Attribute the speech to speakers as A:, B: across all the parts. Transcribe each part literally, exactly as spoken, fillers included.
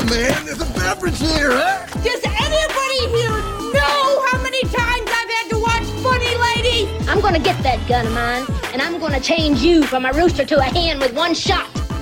A: man. There's a beverage here, huh?
B: Does anybody here know how many times I've had to watch Funny Lady?
C: I'm gonna get that gun of mine, and I'm gonna change you from a rooster to a hen with one shot.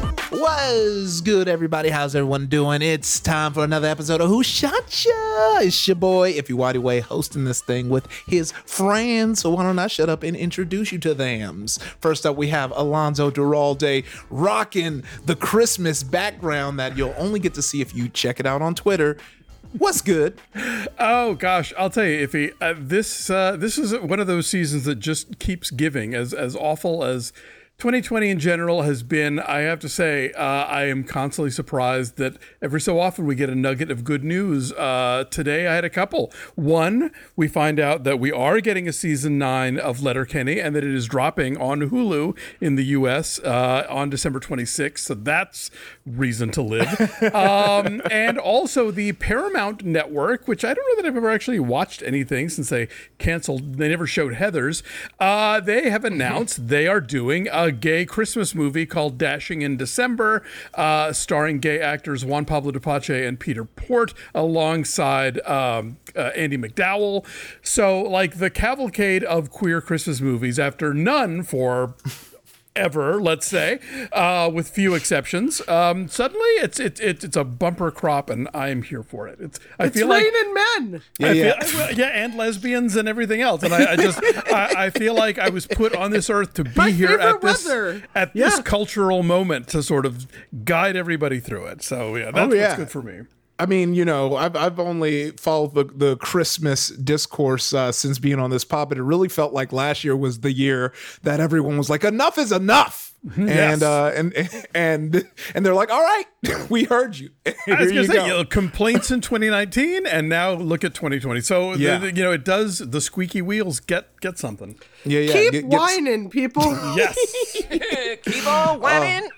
D: What's good, everybody? How's everyone doing? It's time for another episode of Who Shot Ya? It's your boy, If You Whitey Way, hosting this thing with his friends. So why don't I shut up and introduce you to them? First up, we have Alonzo Duralde rocking the Christmas background that you'll only get to see if you check it out on Twitter. What's good?
E: Oh gosh, I'll tell you, Iffy. Uh, this uh, this is one of those seasons that just keeps giving. As as awful as twenty twenty in general has been, I have to say, uh, I am constantly surprised that every so often we get a nugget of good news. Uh, today I had a couple. One, we find out that we are getting a season nine of Letterkenny and that it is dropping on Hulu in the U S uh, on December twenty-sixth. So that's reason to live. um, and also the Paramount Network, which I don't know that I've ever actually watched anything since they canceled. They never showed Heathers. Uh, they have announced they are doing a A gay Christmas movie called Dashing in December, uh, starring gay actors Juan Pablo Dupache and Peter Port alongside um, uh, Andy McDowell. So, like, the cavalcade of queer Christmas movies, after none for ever, let's say, uh, with few exceptions, um, suddenly it's it, it, it's a bumper crop, and I am here for it. It's I
F: it's
E: feel like
F: raining men.
D: Yeah,
E: I
D: yeah.
E: Feel, well, yeah, and lesbians and everything else. And I, I just, I, I feel like I was put on this earth to be
F: My
E: here
F: favorite
E: at this
F: weather.
E: at
F: Yeah.
E: this cultural moment to sort of guide everybody through it. So yeah, that's
D: Oh, yeah.
E: what's good for me.
D: I mean, you know, I've I've only followed the, the Christmas discourse uh, since being on this pod, but it really felt like last year was the year that everyone was like, enough is enough.
E: Yes.
D: And uh, and and and they're like, all right, we heard you.
E: I was
D: Here
E: going
D: you
E: to say,
D: go.
E: you know, complaints in twenty nineteen, and now look at twenty twenty. So, the-
D: Yeah.
E: the, you know, it does, the squeaky wheels get get something.
D: Yeah, yeah.
F: Keep
D: get- get-
F: whining, people.
E: Yes.
G: Keep on whining.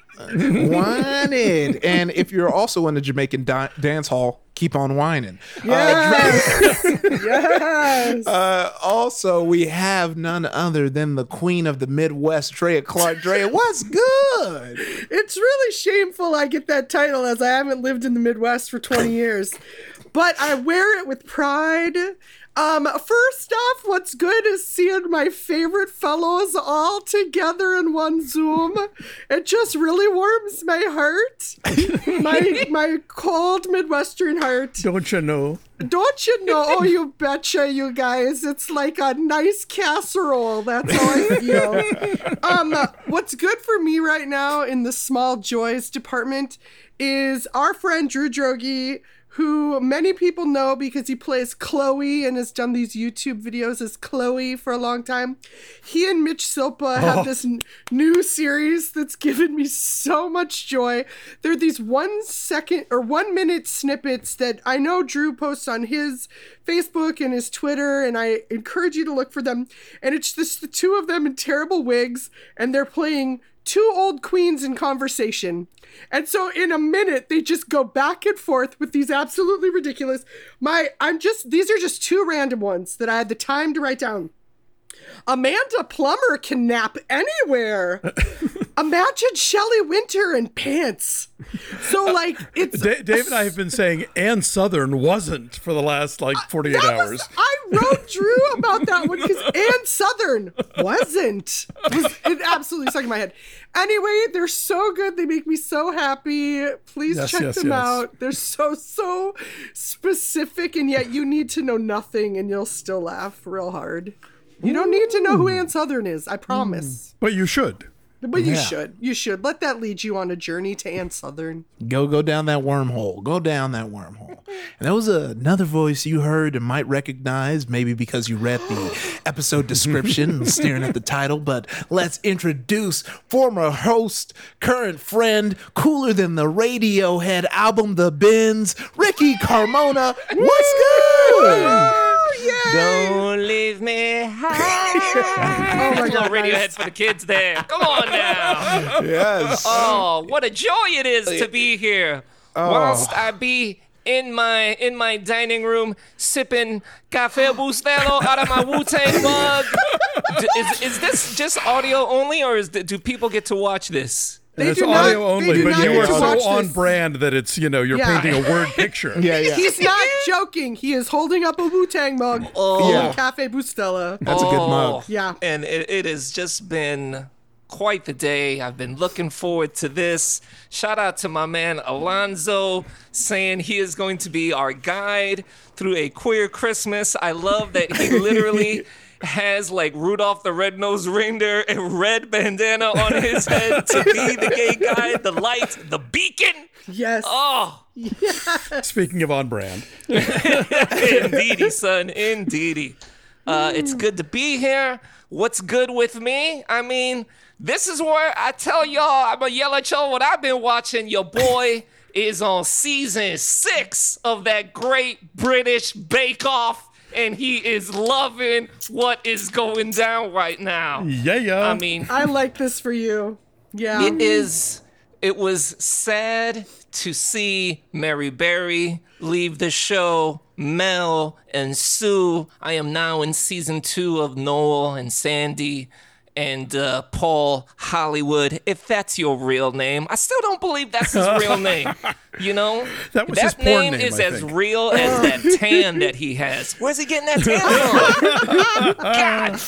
D: Whining. And if you're also in the Jamaican di- dance hall, keep on whining.
F: Yes. yes.
D: Uh, also, we have none other than the queen of the Midwest, Drea Clark. Drea, what's good?
F: It's really shameful I get that title as I haven't lived in the Midwest for twenty years. But I wear it with pride. Um, first off, what's good is seeing my favorite fellows all together in one Zoom. It just really warms my heart. my my cold Midwestern heart.
E: Don't you know?
F: Don't you know? Oh, you betcha, you guys. It's like a nice casserole. That's how I feel. um, what's good for me right now in the small joys department is our friend Drew Droege, who many people know because he plays Chloe and has done these YouTube videos as Chloe for a long time. He and Mitch Silpa have
E: Oh.
F: this n- new series that's given me so much joy. They're these one second or one minute snippets that I know Drew posts on his Facebook and his Twitter, and I encourage you to look for them. And it's just the two of them in terrible wigs, and they're playing two old queens in conversation. And so in a minute, they just go back and forth with these absolutely ridiculous. My, I'm just, these are just two random ones that I had the time to write down. Amanda Plummer can nap anywhere. Imagine Shelley Winter in pants. So like it's
E: Da- Dave and I have been saying Ann Southern wasn't for the last like forty-eight
F: That
E: hours.
F: was, I wrote Drew about that one because Ann Southern wasn't. Was, it absolutely stuck in my head. Anyway, they're so good. They make me so happy. Please
E: Yes,
F: check
E: yes,
F: them
E: yes.
F: out. They're so, so specific, and yet you need to know nothing and you'll still laugh real hard. You don't need to know who Ann Southern is, I promise.
E: But you should.
F: But you
D: Yeah.
F: should. You should. Let that lead you on a journey to Ann Southern.
D: Go, go down that wormhole. Go down that wormhole. And that was another voice you heard and might recognize, maybe because you read the episode description and staring at the title. But let's introduce former host, current friend, cooler than the Radiohead album, The Bins, Ricky Carmona. What's good?
G: Don't leave me high.
F: Oh my
G: A little
F: God,
G: Radiohead
F: guys.
G: for the kids there. Come on now.
D: Yes.
G: Oh, what a joy it is to be here. Whilst I be in my in my dining room sipping Café Bustelo out of my Wu-Tang mug. D- is, is this just audio only, or is th- do people get to watch this?
F: They
E: And it's
F: do
E: audio
F: not,
E: only,
F: they do
E: but
F: not
E: you
F: get
E: are
F: to
E: so
F: watch
E: on
F: this.
E: brand that it's, you know, you're
F: Yeah.
E: painting a word picture.
D: Yeah, yeah.
F: He's not joking. He is holding up a Wu-Tang mug
G: Oh.
F: from
D: Yeah.
F: Cafe Bustelo.
D: That's a good mug.
F: Yeah.
G: And it, it has just been quite the day. I've been looking forward to this. Shout out to my man Alonzo saying he is going to be our guide through a queer Christmas. I love that he literally has like Rudolph the Red-Nosed Reindeer and red bandana on his head to be the gay guy, the light, the beacon.
F: Yes.
G: Oh,
E: Speaking of on brand.
G: indeedy, son, indeedy. Uh, it's good to be here. What's good with me? I mean, this is where I tell y'all, I'm gonna yell at y'all what I've been watching. Your boy is on season six of that great British Bake Off, and he is loving what is going down right now.
E: Yeah, yeah.
G: I mean,
F: I like this for you. Yeah.
G: it is. It was sad to see Mary Berry leave the show. Mel and Sue. I am now in season two of Noel and Sandy and uh, Paul Hollywood. If that's your real name, I still don't believe that's his real name. You know,
E: That was his porn
G: name,
E: name,
G: is
E: I
G: as
E: think.
G: real as that tan that he has. Where's he getting that tan from? God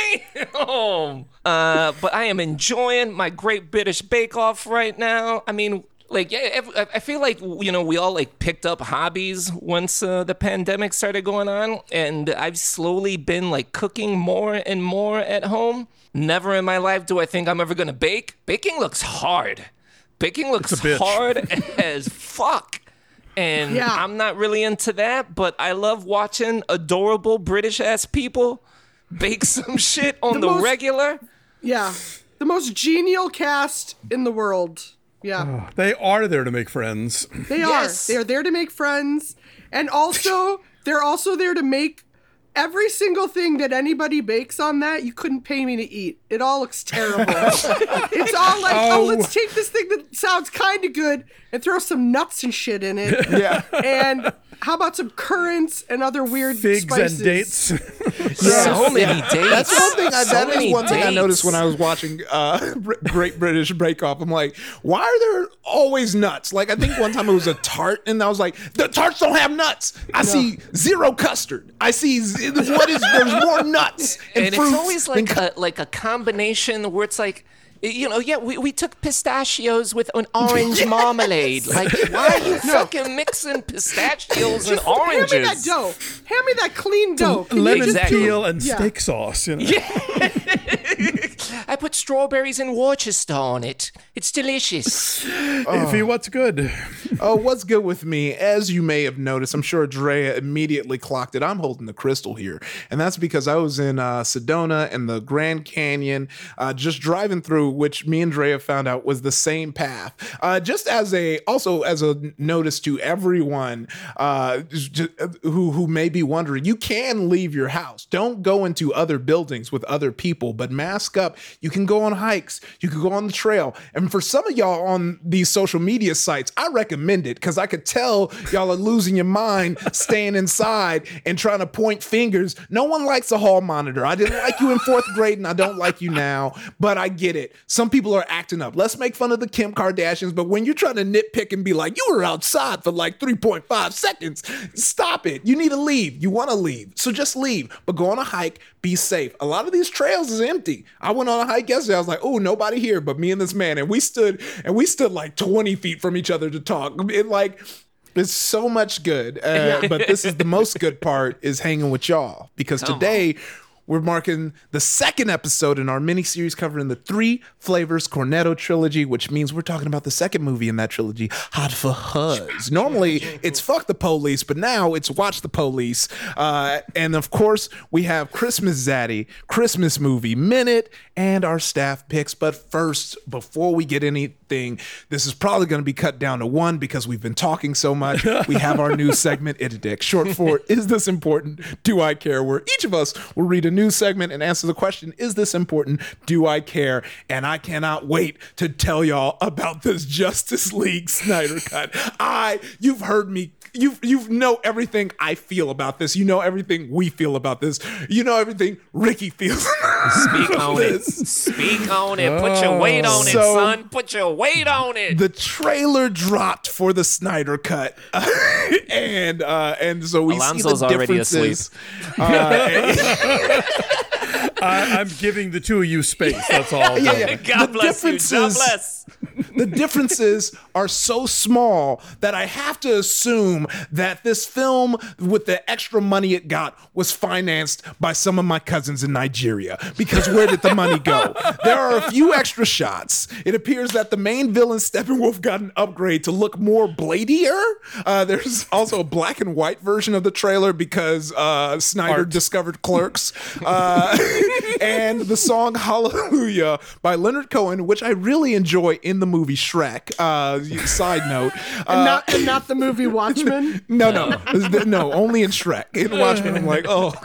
G: damn. Uh, but I am enjoying my Great British Bake Off right now. I mean, like, yeah, ev- I feel like, you know, we all like picked up hobbies once uh, the pandemic started going on, and I've slowly been like cooking more and more at home. Never in my life do I think I'm ever gonna bake. Baking looks hard. Baking looks
E: It's a bitch.
G: hard as fuck. And
F: Yeah.
G: I'm not really into that, but I love watching adorable British ass people bake some shit on the,
F: The most-
G: regular.
F: Yeah. The most genial cast in the world. Yeah.
E: They are there to make friends.
F: They
G: Yes.
F: are. They're there to make friends. And also, they're also there to make every single thing that anybody bakes on that, you couldn't pay me to eat. It all looks terrible. It's all like, oh,
E: Oh.
F: let's take this thing that sounds kind of good and throw some nuts and shit in it.
D: Yeah.
F: And how about some currants and other weird
E: Figs
F: spices?
E: and dates.
G: So many dates.
D: That's one thing. I,
G: So
D: that is
G: many
D: one thing I
G: dates.
D: noticed when I was watching uh, Br- Great British Bake Off. I'm like, why are there always nuts? Like, I think one time it was a tart, and I was like, the tarts don't have nuts. I see zero custard. I see z- what is there's more nuts and,
G: and
D: fruits
G: it's always
D: than
G: like
D: cu-
G: a, like a combination where it's like, you know, yeah, we, we took pistachios with an orange marmalade. Like, why are you fucking mixing pistachios and oranges?
F: Hand me that dough. Hand me that clean dough. Can you
E: Lemon
F: just-
G: Exactly.
E: peel and
F: Yeah.
E: steak sauce. You know?
G: I put strawberries and Worcester on it. It's delicious.
E: Ify, what's good?
D: Oh, what's good with me? As you may have noticed, I'm sure Drea immediately clocked it. I'm holding the crystal here. And that's because I was in uh, Sedona and the Grand Canyon, uh, just driving through, which me and Drea found out was the same path. Uh, just as a, also as a notice to everyone uh, j- who, who may be wondering, you can leave your house. Don't go into other buildings with other people, but mask up. You can go on hikes. You can go on the trail. And for some of y'all on these social media sites, I recommend it because I could tell y'all are losing your mind staying inside and trying to point fingers. No one likes a hall monitor. I didn't like you in fourth grade and I don't like you now, but I get it. Some people are acting up. Let's make fun of the Kim Kardashians, but when you're trying to nitpick and be like, you were outside for like three point five seconds, stop it. You need to leave. You want to leave. So just leave, but go on a hike, be safe. A lot of these trails is empty. I went on a hike yesterday. I was like, oh, nobody here but me and this man. And we stood and we stood like twenty feet from each other to talk. It like, it's so much good. Uh, but this is the most good part is hanging with y'all because
G: Come
D: today we're marking the second episode in our mini-series covering the Three Flavors Cornetto trilogy, which means we're talking about the second movie in that trilogy, Hot for Huzz. Normally, it's Fuck the Police, but now it's Watch the Police. Uh, and of course, we have Christmas Zaddy, Christmas Movie Minute, and our staff picks. But first, before we get anything, this is probably going to be cut down to one because we've been talking so much. We have our new segment, It-A-Dick, short for Is This Important? Do I Care? Where each of us will read a news segment and answer the question, is this important? Do I care? And I cannot wait to tell y'all about this Justice League Snyder Cut. I, you've heard me you you know everything I feel about this. You know everything we feel about this. You know everything Ricky feels.
G: Speak on it. Speak on it. Put your weight on
D: So-
G: it, son. Put your weight on it.
D: The trailer dropped for the Snyder Cut, and uh, and so we
G: Alonso's
D: see the
G: already
D: differences. Uh,
E: I, I'm giving the two of you space. That's all.
D: yeah, yeah.
G: God
D: The
G: bless you. God
D: differences-
G: bless.
D: The differences are so small that I have to assume that this film, with the extra money it got, was financed by some of my cousins in Nigeria. Because where did the money go? There are a few extra shots. It appears that the main villain, Steppenwolf, got an upgrade to look more bladier. Uh, there's also a black and white version of the trailer because uh, Snyder
E: Art.
D: discovered Clerks. Uh, and the song Hallelujah by Leonard Cohen, which I really enjoy in the movie Shrek. Uh, side note.
F: And
D: Uh,
F: not and not the movie Watchmen.
D: no, no, no, only in Shrek. In Watchmen, I'm like, oh.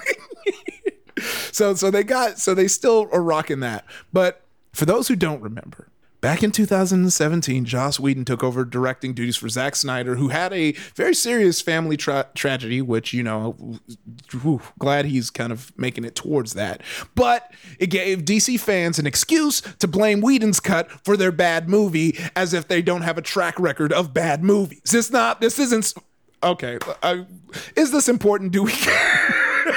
D: so, so they got, so they still are rocking that. But for those who don't remember, back in two thousand seventeen, Joss Whedon took over directing duties for Zack Snyder, who had a very serious family tra- tragedy, which, you know, whew, glad he's kind of making it towards that. But it gave D C fans an excuse to blame Whedon's cut for their bad movie, as if they don't have a track record of bad movies. It's not, this isn't, okay, I, is this important? Do we care?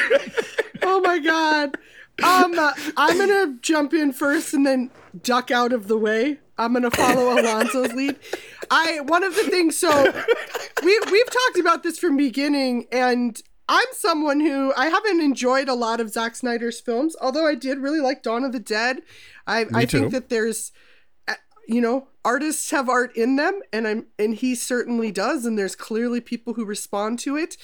F: Oh my god. Um, uh, I'm gonna jump in first and then duck out of the way. I'm gonna follow Alonso's lead. I one of the things. So we we've talked about this from beginning, and I'm someone who I haven't enjoyed a lot of Zack Snyder's films, although I did really like Dawn of the Dead. I I
E: too.
F: think that there's, uh, you know, artists have art in them, and I'm and he certainly does, and there's clearly people who respond to it.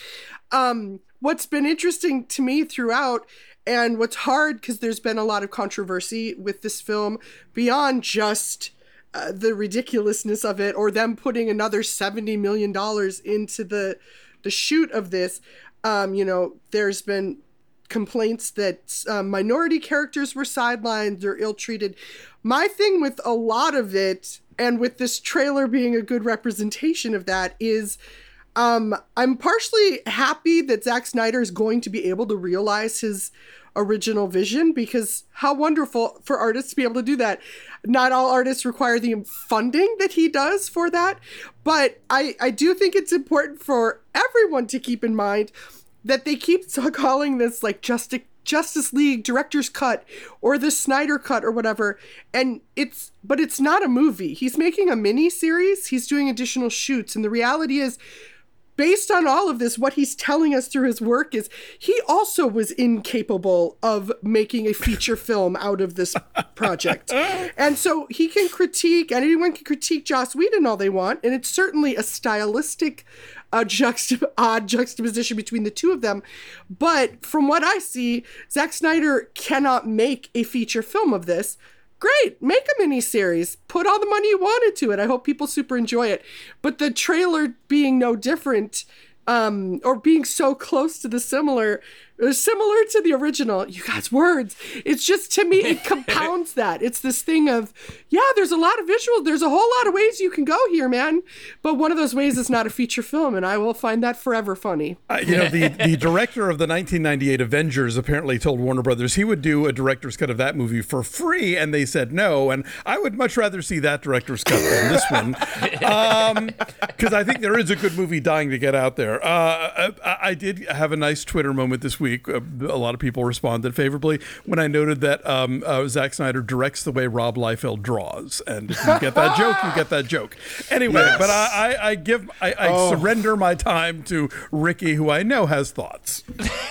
F: Um, what's been interesting to me throughout. And what's hard, because there's been a lot of controversy with this film beyond just uh, the ridiculousness of it, or them putting another seventy million dollars into the the shoot of this. Um, you know, there's been complaints that um, minority characters were sidelined or ill-treated. My thing with a lot of it, and with this trailer being a good representation of that, is um, I'm partially happy that Zack Snyder is going to be able to realize his original vision, because how wonderful for artists to be able to do that. Not all artists require the funding that he does for that, but I, I do think it's important for everyone to keep in mind that they keep calling this like Justice Justice League Director's Cut or the Snyder Cut or whatever, and it's but it's not a movie. He's making a mini series. He's doing additional shoots, and the reality is, based on all of this, what he's telling us through his work is he also was incapable of making a feature film out of this project. And so he can critique, and anyone can critique Joss Whedon all they want, and it's certainly a stylistic uh, juxtap- odd juxtaposition between the two of them. But from what I see, Zack Snyder cannot make a feature film of this. Great, make a miniseries. Put all the money you wanted to it. I hope people super enjoy it. But the trailer being no different, um, or being so close to the similar, or similar to the original, you guys, words. It's just, to me, it compounds that. It's this thing of, yeah, there's a lot of visuals. There's a whole lot of ways you can go here, man. But one of those ways is not a feature film, and I will find that forever funny.
E: Uh, you know, the, the director of the nineteen ninety-eight Avengers apparently told Warner Brothers he would do a director's cut of that movie for free, and they said no. And I would much rather see that director's cut than this one, because um, I think there is a good movie dying to get out there. Uh, I, I did have a nice Twitter moment this week. Uh, a lot of people responded favorably when I noted that um, uh, Zack Snyder directs the way Rob Liefeld draws, and if you get that joke, you get that joke. Anyway,
D: Yes.
E: but I, I, I give, I, I
D: Oh.
E: surrender my time to Ricky, who I know has thoughts.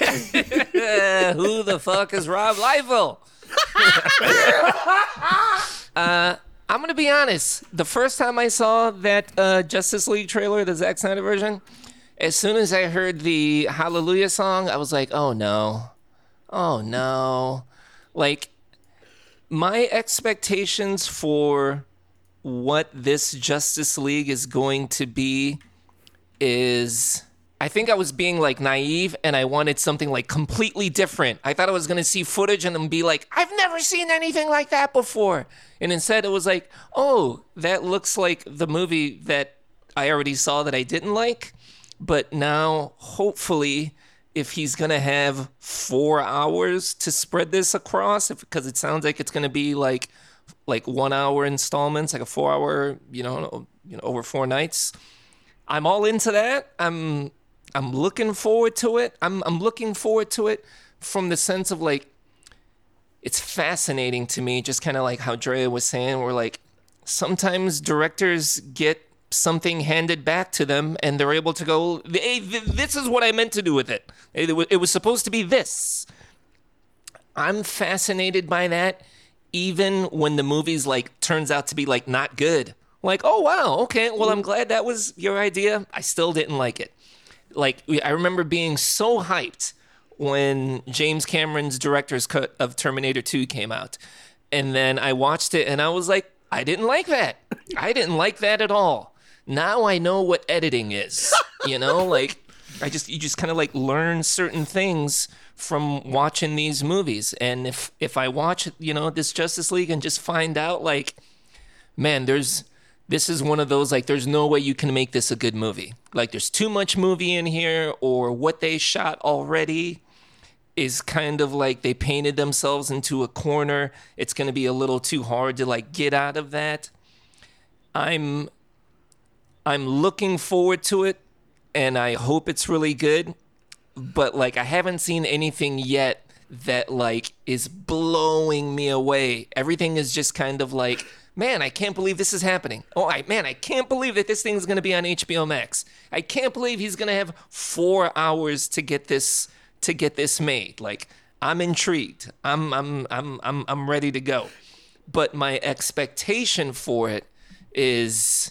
G: Uh, who the fuck is Rob Liefeld? uh, I'm gonna be honest. The first time I saw that uh, Justice League trailer, the Zack Snyder version, as soon as I heard the Hallelujah song, I was like, "Oh no, oh no!" Like, my expectations for what this Justice League is going to be is, I think I was being like naive, and I wanted something like completely different. I thought I was going to see footage and then be like, I've never seen anything like that before. And instead it was like, oh, that looks like the movie that I already saw that I didn't like. But now, hopefully, if he's going to have four hours to spread this across, because it sounds like it's going to be like like one hour installments, like a four hour, you know, you know, over four nights. I'm all into that. I'm I'm looking forward to it. I'm I'm looking forward to it from the sense of like, it's fascinating to me, just kind of like how Drea was saying, where like sometimes directors get something handed back to them and they're able to go, hey, th- this is what I meant to do with it. It, w- it was supposed to be this. I'm fascinated by that, even when the movie's like turns out to be like not good. Like, oh wow, okay, well I'm glad that was your idea. I still didn't like it. Like, I remember being so hyped when James Cameron's director's cut of Terminator two came out. And then I watched it and I was like, I didn't like that. I didn't like that at all. Now I know what editing is, you know, like I just, you just kind of like learn certain things from watching these movies. And if, if I watch, you know, this Justice League and just find out like, man, there's, this is one of those, like, there's no way you can make this a good movie. Like there's too much movie in here, or what they shot already is kind of like they painted themselves into a corner. It's going to be a little too hard to like get out of that. I'm, I'm looking forward to it, and I hope it's really good, but like I haven't seen anything yet that like is blowing me away. Everything is just kind of like, man, I can't believe this is happening. Oh, I, man, I can't believe that this thing is going to be on H B O Max. I can't believe he's going to have four hours to get this to get this made. Like, I'm intrigued. I'm I'm I'm I'm I'm ready to go. But my expectation for it is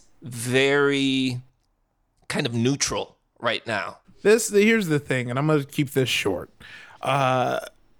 G: very kind of neutral right now.
D: This here's the thing, and I'm going to keep this short. Uh,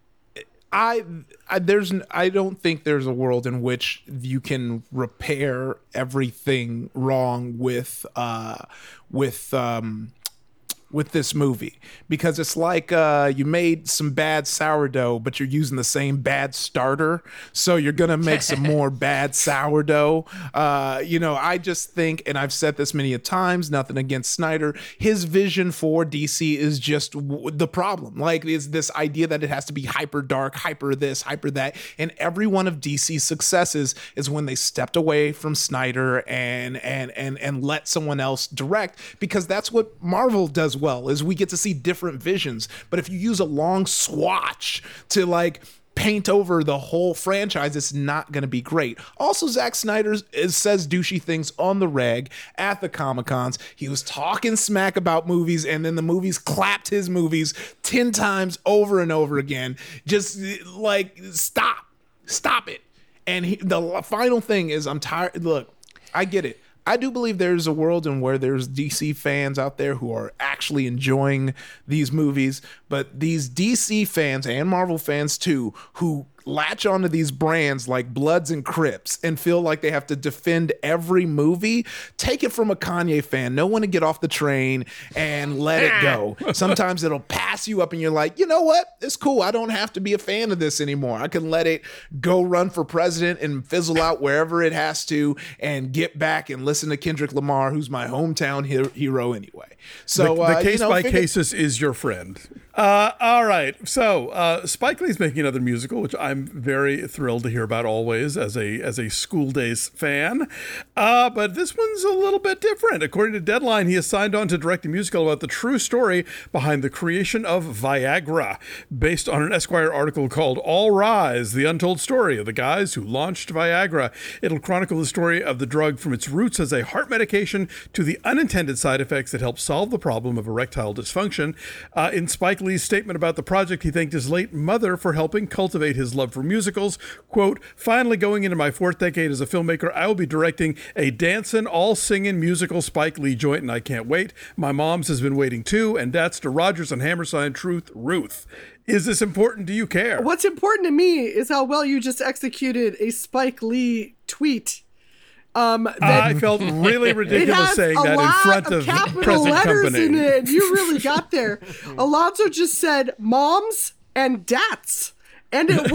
D: I, I there's I don't think there's a world in which you can repair everything wrong with uh, with um, with this movie, because it's like uh, you made some bad sourdough, but you're using the same bad starter, so you're gonna make some more bad sourdough. Uh, you know, I just think, and I've said this many a times, nothing against Snyder, his vision for D C is just w- the problem. Like, is this idea that it has to be hyper dark, hyper this, hyper that, and every one of D C's successes is when they stepped away from Snyder and and and and let someone else direct, because that's what Marvel does well, is we get to see different visions. But if you use a long swatch to like paint over the whole franchise, it's not going to be great. Also, Zack Snyder is, says douchey things on the reg at the Comic-Cons. He was talking smack about movies, and then the movies clapped his movies ten times over and over again. Just like, stop, stop it. And he, the final thing is, I'm tired. Look, I get it. I do believe there's a world in where there's D C fans out there who are actually enjoying these movies, but these D C fans and Marvel fans too, who latch onto these brands like Bloods and Crips and feel like they have to defend every movie, take it from a Kanye fan. Know when to get off the train and let it go. Sometimes it'll pass you up and you're like, you know what? It's cool. I don't have to be a fan of this anymore. I can let it go run for president and fizzle out wherever it has to, and get back and listen to Kendrick Lamar, who's my hometown he- hero anyway. So
E: the, the
D: uh,
E: case
D: you know,
E: by
D: figure-
E: cases is your friend. Uh, all right. So uh, Spike Lee's making another musical, which I'm very thrilled to hear about always as a as a School Days fan. Uh, but this one's a little bit different. According to Deadline, he has signed on to direct a musical about the true story behind the creation of Viagra, based on an Esquire article called All Rise, the Untold Story of the Guys Who Launched Viagra. It'll chronicle the story of the drug from its roots as a heart medication to the unintended side effects that help solve the problem of erectile dysfunction. Uh, in Spike Lee's statement about the project, he thanked his late mother for helping cultivate his love for musicals. Quote, finally going into my fourth decade as a filmmaker, I will be directing a dancing, all-singing musical Spike Lee joint, and I can't wait. My mom's has been waiting too, and that's to Rogers and Hammerstein Truth Ruth. Is this important? Do you care?
F: What's important to me is how well you just executed a Spike Lee tweet. Um, that
E: I felt really ridiculous saying that in front of,
F: of
E: the present
F: letters
E: company.
F: In it. You really got there. Alonso just said moms and dats, and it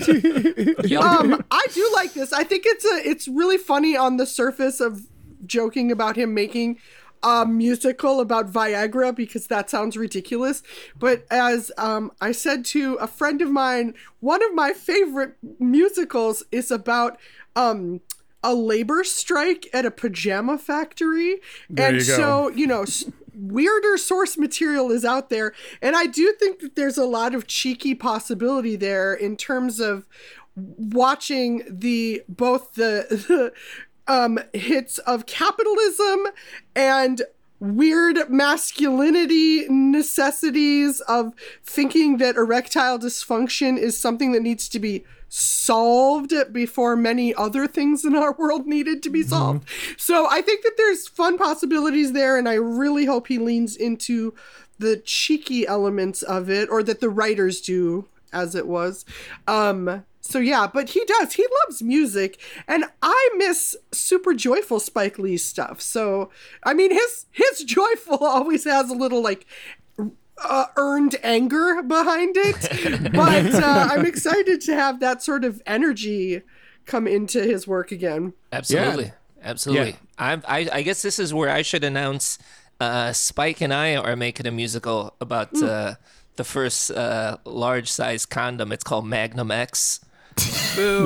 F: worked. um, I do like this. I think it's a it's really funny on the surface of joking about him making a musical about Viagra because that sounds ridiculous. But as um, I said to a friend of mine, one of my favorite musicals is about um, a labor strike at a pajama factory.
E: There
F: and
E: you go.
F: so, you know, s- weirder source material is out there. And I do think that there's a lot of cheeky possibility there in terms of watching the both the, the um, hits of capitalism and weird masculinity necessities of thinking that erectile dysfunction is something that needs to be solved before many other things in our world needed to be solved. Mm-hmm. So I think that there's fun possibilities there, and I really hope he leans into the cheeky elements of it, or that the writers do, as it was. Um, so yeah, but he does. He loves music, and I miss super joyful Spike Lee stuff. So I mean, his his joyful always has a little like uh, earned anger behind it, but uh, I'm excited to have that sort of energy come into his work again.
G: Absolutely,
D: Yeah.
G: absolutely.
D: Yeah.
G: I, I I guess this is where I should announce. Uh, Spike and I are making a musical about uh, the first uh, large-size condom. It's called Magnum X. Boo.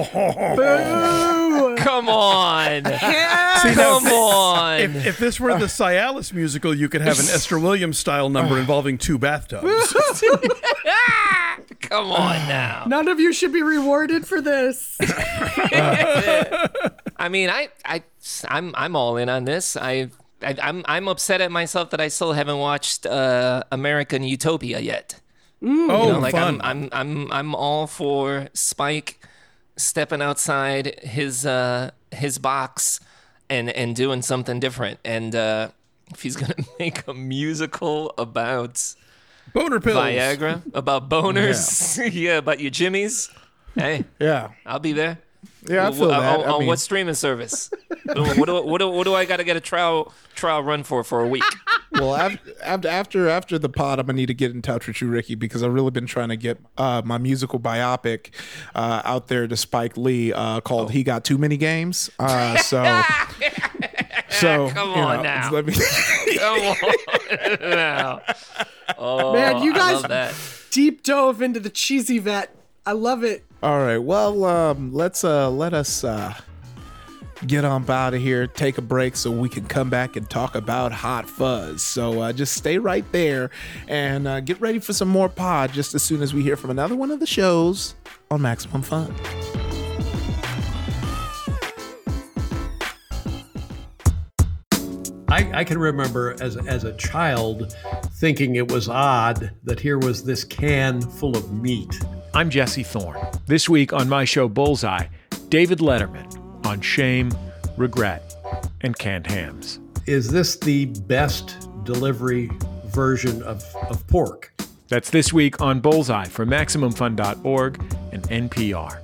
F: Boo!
G: Come on.
E: See,
G: Come
E: now,
G: on.
E: If, if this were the Cialis musical, you could have an Esther Williams style number involving two bathtubs.
G: Come on now.
F: None of you should be rewarded for this.
G: I mean, I, I, I'm, I'm all in on this. I, I I'm, I'm upset at myself that I still haven't watched uh, American Utopia yet.
E: Oh,
G: You know, like
E: fun.
G: I'm, I'm, I'm, I'm all for Spike stepping outside his, uh, his box and and doing something different. And uh, if he's gonna make a musical about
E: Boner pills.
G: Viagra, about boners, yeah, yeah about your jimmies, hey,
D: Yeah.
G: I'll be there.
D: Yeah, I feel
G: on,
D: that.
G: on,
D: I
G: on
D: mean-
G: what streaming service? what, do, what, do, what do I got to get a trial trial run for for a week?
D: Well, after after after the pod, I'm gonna need to get in touch with you, Ricky, because I've really been trying to get uh, my musical biopic uh, out there to Spike Lee uh, called "He Got Too Many Games." Uh, so, so
G: Come
D: you
G: on
D: know,
G: now.
D: Let me.
G: Come on now. Oh,
F: Man, you
G: I
F: guys
G: love that.
F: deep dove into the cheesy vet. I love it.
D: All right. Well, um, let's uh, let us uh, get on out of here, take a break so we can come back and talk about Hot Fuzz. So uh, just stay right there and uh, get ready for some more pod just as soon as we hear from another one of the shows on Maximum Fun.
H: I, I can remember as, as a child thinking it was odd that here was this can full of meat.
I: I'm Jesse Thorne. This week on my show Bullseye, David Letterman on shame, regret, and canned hams.
H: Is this the best delivery version of, of pork?
I: That's this week on Bullseye for Maximum Fun dot org and N P R.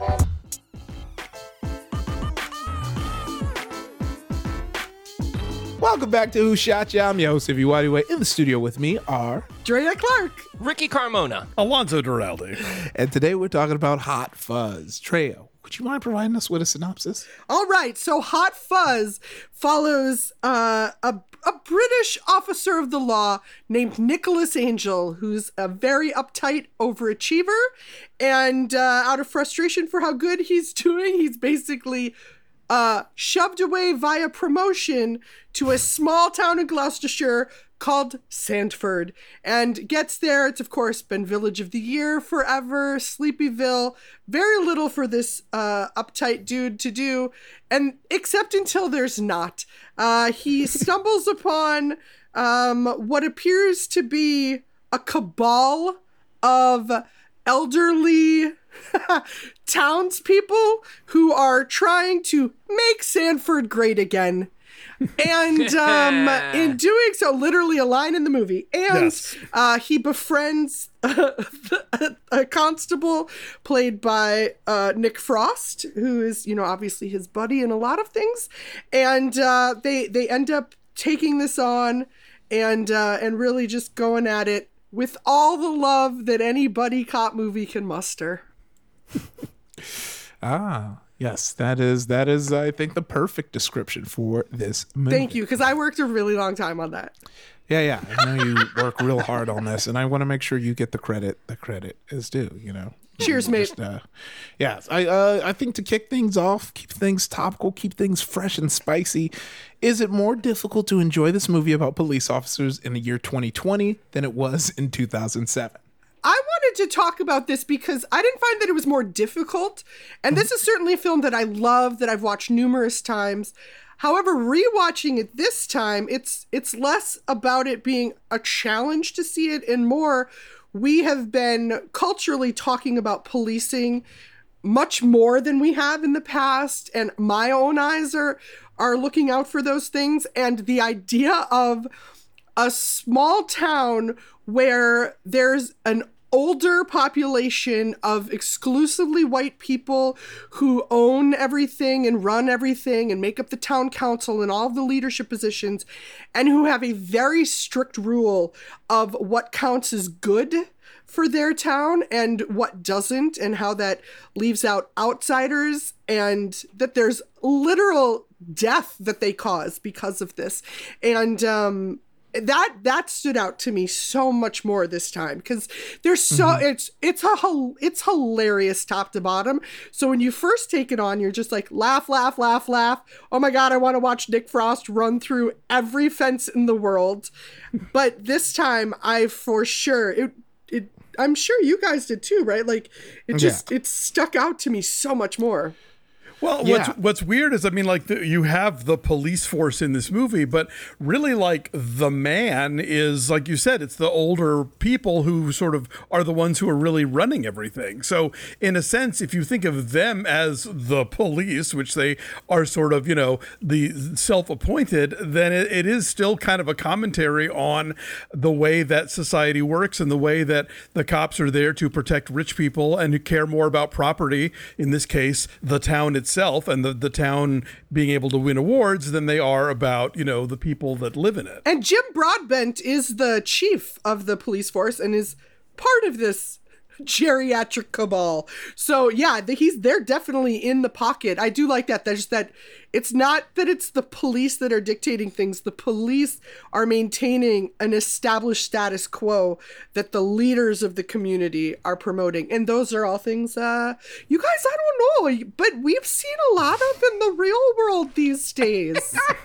D: Welcome back to Who Shot Ya? I'm your host, Ivy Whitey. In the studio with me are,
F: Drea Clark.
G: Ricky Carmona.
E: Alonzo Duralde.
D: and today we're talking about Hot Fuzz. Trejo, would you mind providing us with a synopsis?
F: All right, so Hot Fuzz follows uh, a, a British officer of the law named Nicholas Angel, who's a very uptight overachiever, and uh, out of frustration for how good he's doing, he's basically uh, shoved away via promotion to a small town in Gloucestershire called Sandford, and gets there. It's of course been Village of the Year forever, Sleepyville, very little for this uh, uptight dude to do, and except until there's not. Uh, he stumbles upon um, what appears to be a cabal of elderly townspeople who are trying to make Sandford great again. And um, in doing so, literally a line in the movie, and
E: Yes.
F: uh, he befriends uh, a, a constable played by uh, Nick Frost, who is, you know, obviously his buddy in a lot of things, and uh, they they end up taking this on and uh, and really just going at it with all the love that any buddy cop movie can muster.
D: Ah, Yes, that is that is I think the perfect description for this movie.
F: Thank you, because I worked a really long time on that.
D: Yeah, yeah. I know you work real hard on this, and I want to make sure you get the credit. The credit is due. You know.
F: Cheers, mate.
D: Just, uh, yeah, I uh, I think to kick things off, keep things topical, keep things fresh and spicy. Is it more difficult to enjoy this movie about police officers in the year twenty twenty than it was in two thousand seven?
F: I wanted to talk about this because I didn't find that it was more difficult. And this is certainly a film that I love, that I've watched numerous times. However, rewatching it this time, it's it's less about it being a challenge to see it and more, we have been culturally talking about policing much more than we have in the past. And my own eyes are, are looking out for those things. And the idea of a small town where there's an older population of exclusively white people who own everything and run everything and make up the town council and all of the leadership positions, and who have a very strict rule of what counts as good for their town and what doesn't, and how that leaves out outsiders, and that there's literal death that they cause because of this. And um that that stood out to me so much more this time, because there's so mm-hmm. it's it's a it's hilarious top to bottom. So when you first take it on, you're just like laugh laugh laugh laugh, oh my god, I want to watch Nick Frost run through every fence in the world. But this time I for sure it it I'm sure you guys did too, right? Like it just yeah. it stuck out to me so much more.
E: Well,
D: yeah.
E: what's what's weird is, I mean, like the, you have the police force in this movie, but really, like the man is, like you said, it's the older people who sort of are the ones who are really running everything. So, in a sense, if you think of them as the police, which they are sort of, you know, the self-appointed, then it, it is still kind of a commentary on the way that society works and the way that the cops are there to protect rich people and who care more about property, in this case, the town itself. itself and the, the town being able to win awards than they are about, you know, the people that live in it.
F: And Jim Broadbent is the chief of the police force and is part of this geriatric cabal. So yeah, the, he's they're definitely in the pocket. I do like that. There's that it's not that it's the police that are dictating things. The police are maintaining an established status quo that the leaders of the community are promoting. And those are all things uh you guys, I don't know, but we've seen a lot of in the real world these days.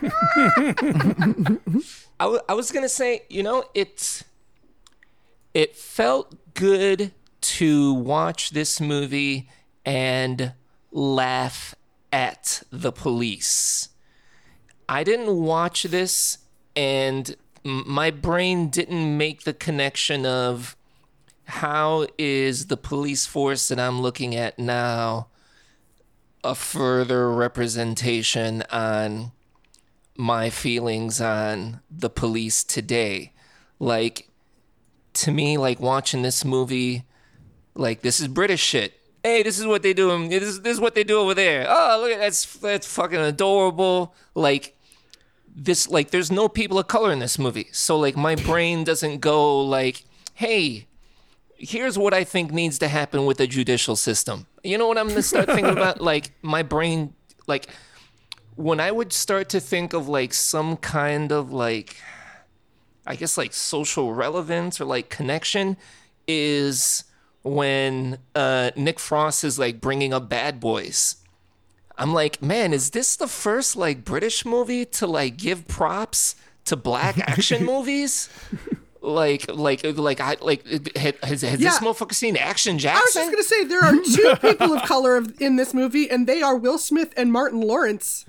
G: I, w- I was gonna say, you know, it's it felt good to watch this movie and laugh at the police. I didn't watch this and my brain didn't make the connection of how is the police force that I'm looking at now a further representation on my feelings on the police today. Like, to me, like watching this movie, like this is British shit. Hey, this is what they do. This is, this is what they do over there. Oh, look at that's that's fucking adorable. Like this, like there's no people of color in this movie. So like my brain doesn't go like, hey, here's what I think needs to happen with the judicial system. You know what I'm gonna start thinking about? Like my brain, like when I would start to think of like some kind of like, I guess like social relevance or like connection is when uh, Nick Frost is like bringing up Bad Boys. I'm like, man, is this the first like British movie to like give props to black action movies? Like, like, like, I like has, has
F: Yeah.
G: this motherfucker seen Action
F: I was
G: Jackson?
F: just gonna say there are two people of color of, in this movie, and they are Will Smith and Martin Lawrence.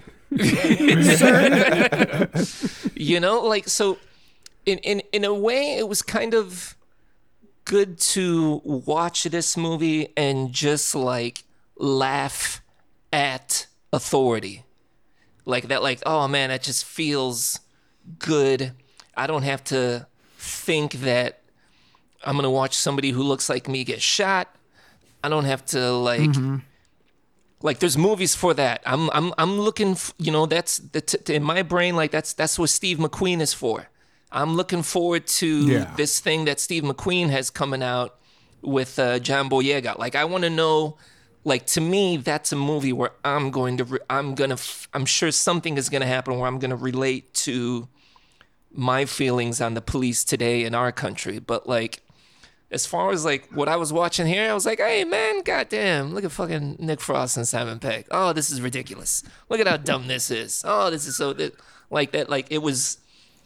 G: You know, like so. In in in a way, it was kind of good to watch this movie and just like laugh at authority, like that. Like, oh man, that just feels good. I don't have to think that I'm gonna watch somebody who looks like me get shot. I don't have to like. Mm-hmm. Like there's movies for that. I'm I'm I'm looking. F- you know, that's the t- in my brain. Like that's that's what Steve McQueen is for. I'm looking forward to yeah. this thing that Steve McQueen has coming out with uh, John Boyega. Like I want to know, like to me, that's a movie where I'm going to, re- I'm gonna, f- I'm sure something is gonna happen where I'm gonna relate to my feelings on the police today in our country. But like, as far as like what I was watching here, I was like, hey man, goddamn, look at fucking Nick Frost and Simon Pegg. Oh, this is ridiculous. Look at how dumb this is. Oh, this is so th- like that. Like it was,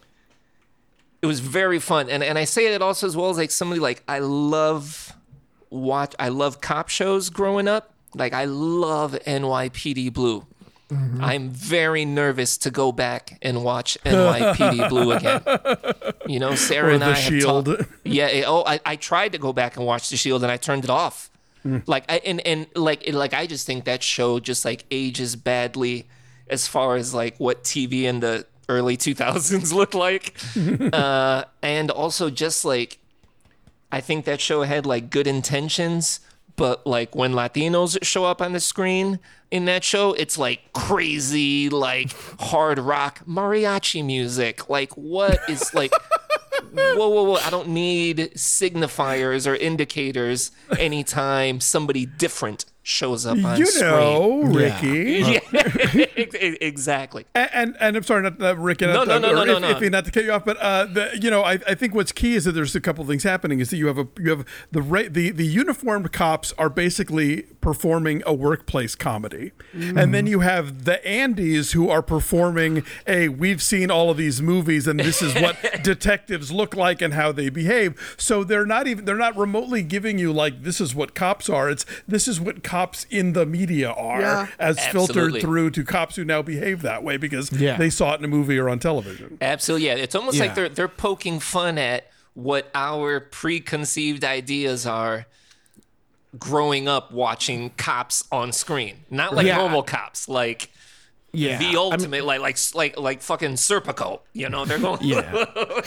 G: it was very fun. And and I say it also as well as like somebody like I love watch. I love cop shows growing up. Like I love N Y P D Blue. Mm-hmm. I'm very nervous to go back and watch N Y P D Blue again. You know, Sarah
E: or
G: and
E: The
G: I
E: Shield.
G: have talked. Yeah. It, oh, I, I tried to go back and watch The Shield, and I turned it off. Mm. Like, I, and and like, it, like I just think that show just like ages badly, as far as like what T V in the early two thousands looked like, uh, and also just like, I think that show had like good intentions. But like when Latinos show up on the screen in that show, it's like crazy, like hard rock mariachi music. Like what is like, whoa, whoa, whoa. I don't need signifiers or indicators anytime somebody different shows up on
E: you
G: screen.
E: know, Ricky.
G: Yeah, yeah. Exactly.
E: And, and and I'm sorry, not, not Ricky.
G: No,
E: not,
G: no, no,
E: or
G: no, no,
E: if,
G: no.
E: if, if not to cut you off, but uh, the, you know, I, I think what's key is that there's a couple of things happening. Is that you have a you have the ra- the the uniformed cops are basically performing a workplace comedy, mm. and then you have the Andes who are performing a we've seen all of these movies and this is what detectives look like and how they behave. So they're not even they're not remotely giving you like this is what cops are. It's this is what cops in the media are
F: Yeah.
E: as
G: Absolutely.
E: filtered through to cops who now behave that way because
D: Yeah.
E: they saw it in a movie or on television.
G: Absolutely, yeah. It's almost
D: Yeah.
G: like they're they're poking fun at what our preconceived ideas are growing up watching cops on screen. Not like
D: Yeah.
G: normal cops, like
D: Yeah.
G: the ultimate, like like like like fucking Serpico. You know, they're going.
D: Yeah.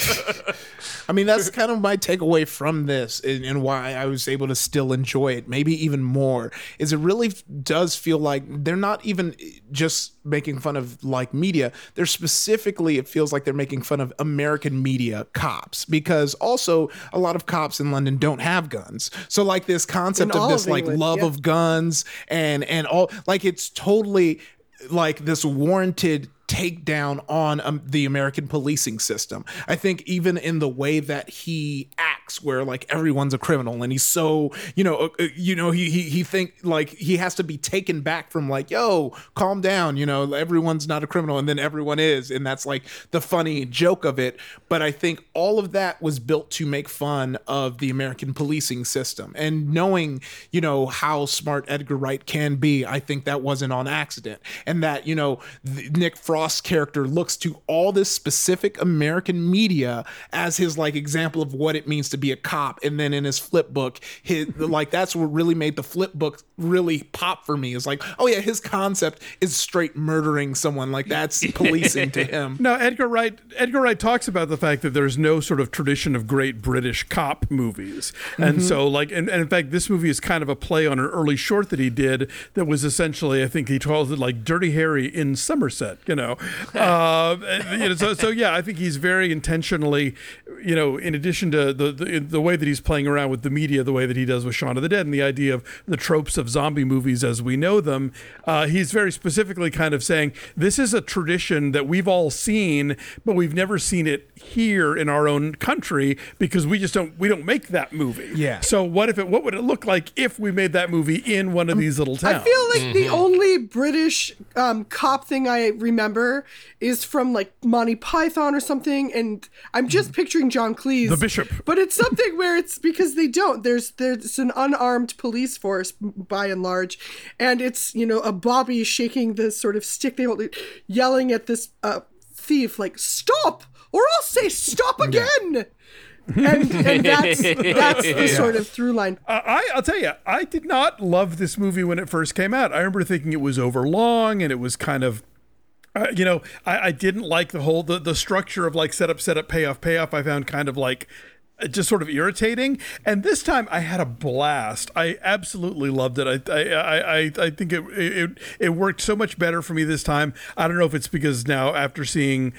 D: I mean, that's kind of my takeaway from this and, and why I was able to still enjoy it, maybe even more, is it really does feel like they're not even just making fun of like media. They're specifically, it feels like they're making fun of American media cops, because also a lot of cops in London don't have guns. So like this concept
F: In
D: of
F: all
D: this
F: of
D: like
F: England,
D: love
F: yeah.
D: of guns and, and all, like it's totally like this warranted takedown on um, the American policing system. I think even in the way that he acts, where like everyone's a criminal and he's so, you know, uh, you know, he, he, he think like he has to be taken back from like, yo, calm down, you know, everyone's not a criminal. And then everyone is. And that's like the funny joke of it. But I think all of that was built to make fun of the American policing system, and knowing, you know, how smart Edgar Wright can be. I think that wasn't on accident. And that, you know, the, Nick Frost's character looks to all this specific American media as his like example of what it means to be a cop. And then in his flip book, his like that's what really made the flip book really pop for me, is like, oh yeah, his concept is straight murdering someone. Like that's policing to him.
E: No, Edgar Wright Edgar Wright talks about the fact that there's no sort of tradition of great British cop movies. And
D: Mm-hmm.
E: so like and, and in fact this movie is kind of a play on an early short that he did that was essentially, I think he calls it like Dirty Harry in Somerset, you know. uh, you know so so yeah, I think he's very intentionally, you know, in addition to the, the the way that he's playing around with the media, the way that he does with Shaun of the Dead and the idea of the tropes of zombie movies as we know them, uh, he's very specifically kind of saying this is a tradition that we've all seen, but we've never seen it here in our own country because we just don't we don't make that movie.
D: Yeah.
E: So what if it what would it look like if we made that movie in one of these little towns?
F: I feel like the only British um, cop thing I remember is from like Monty Python or something, and I'm just picturing John Cleese,
E: The Bishop.
F: But it's something where it's because they don't. There's there's an unarmed police force by and large, and it's, you know, a Bobby shaking the sort of stick they hold, yelling at this uh, thief like, "Stop, or I'll say stop again." and, and that's that's the sort of through line.
E: Uh, I, I'll tell you, I did not love this movie when it first came out. I remember thinking it was overlong and it was kind of, uh, you know, I, I didn't like the whole, the, the structure of like setup, setup, payoff, payoff. I found kind of like just sort of irritating. And this time I had a blast. I absolutely loved it. I I, I, I think it, it, it worked so much better for me this time. I don't know if it's because now after seeing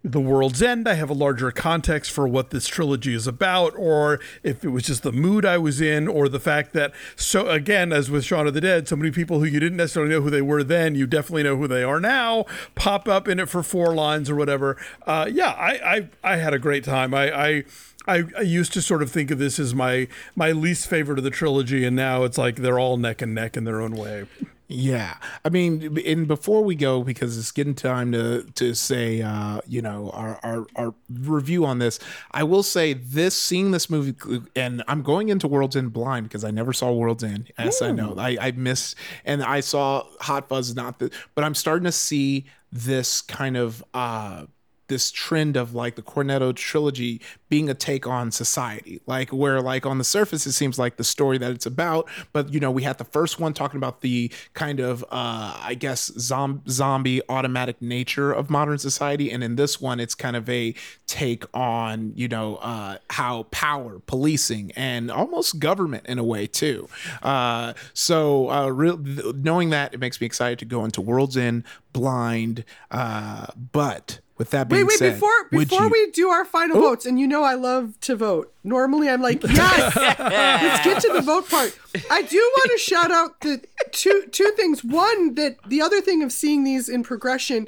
E: The World's End, I have a larger context for what this trilogy is about, or if it was just the mood I was in, or the fact that, so again, as with Shaun of the Dead, so many people who you didn't necessarily know who they were then, you definitely know who they are now, pop up in it for four lines or whatever. Uh, yeah, I, I I had a great time. I, I I I used to sort of think of this as my my least favorite of the trilogy, and now it's like they're all neck and neck in their own way.
D: Yeah, I mean, and before we go, because it's getting time to to say, uh, you know, our, our our review on this, I will say this: seeing this movie, and I'm going into World's End blind because I never saw World's End. Yes, Ooh. I know, I, I missed, and I saw Hot Fuzz, not the, but I'm starting to see this kind of. Uh, this trend of like the Cornetto trilogy being a take on society, like where like on the surface it seems like the story that it's about, but you know, we had the first one talking about the kind of uh I guess zom- zombie automatic nature of modern society, and in this one it's kind of a take on, you know, uh how power, policing, and almost government in a way too. Uh so uh real knowing that, it makes me excited to go into World's End blind, uh but with that being
F: wait, wait,
D: said,
F: before before
D: you...
F: we do our final Ooh. votes, and you know I love to vote. Normally I'm like, yes, let's get to the vote part. I do want to shout out the two two things. One, that the other thing of seeing these in progression,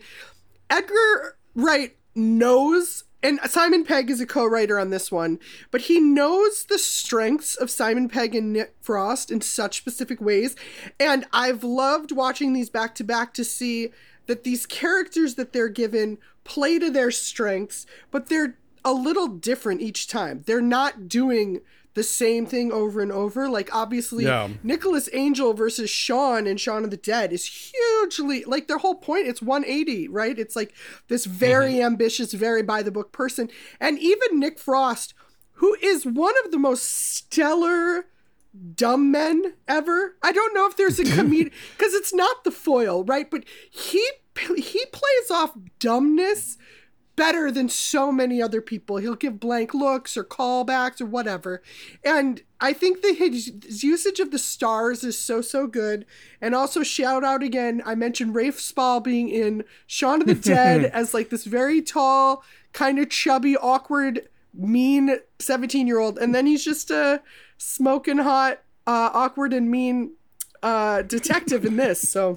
F: Edgar Wright knows, and Simon Pegg is a co-writer on this one, but he knows the strengths of Simon Pegg and Nick Frost in such specific ways. And I've loved watching these back to back to see that these characters that they're given play to their strengths, but they're a little different each time. They're not doing the same thing over and over. Like, obviously, yeah. Nicholas Angel versus Shaun in Shaun of the Dead is hugely, like, their whole point, it's one eighty, right? It's like this very mm-hmm. ambitious, very by-the-book person. And even Nick Frost, who is one of the most stellar dumb men ever. I don't know if there's a comedian, because it's not The Foil, right? But he he plays off dumbness better than so many other people. He'll give blank looks or callbacks or whatever. And I think that his, his usage of the stars is so, so good. And also shout out again, I mentioned Rafe Spall being in Shaun of the Dead as like this very tall, kind of chubby, awkward, mean seventeen-year-old. And then he's just a smoking hot, uh, awkward and mean uh, detective in this. So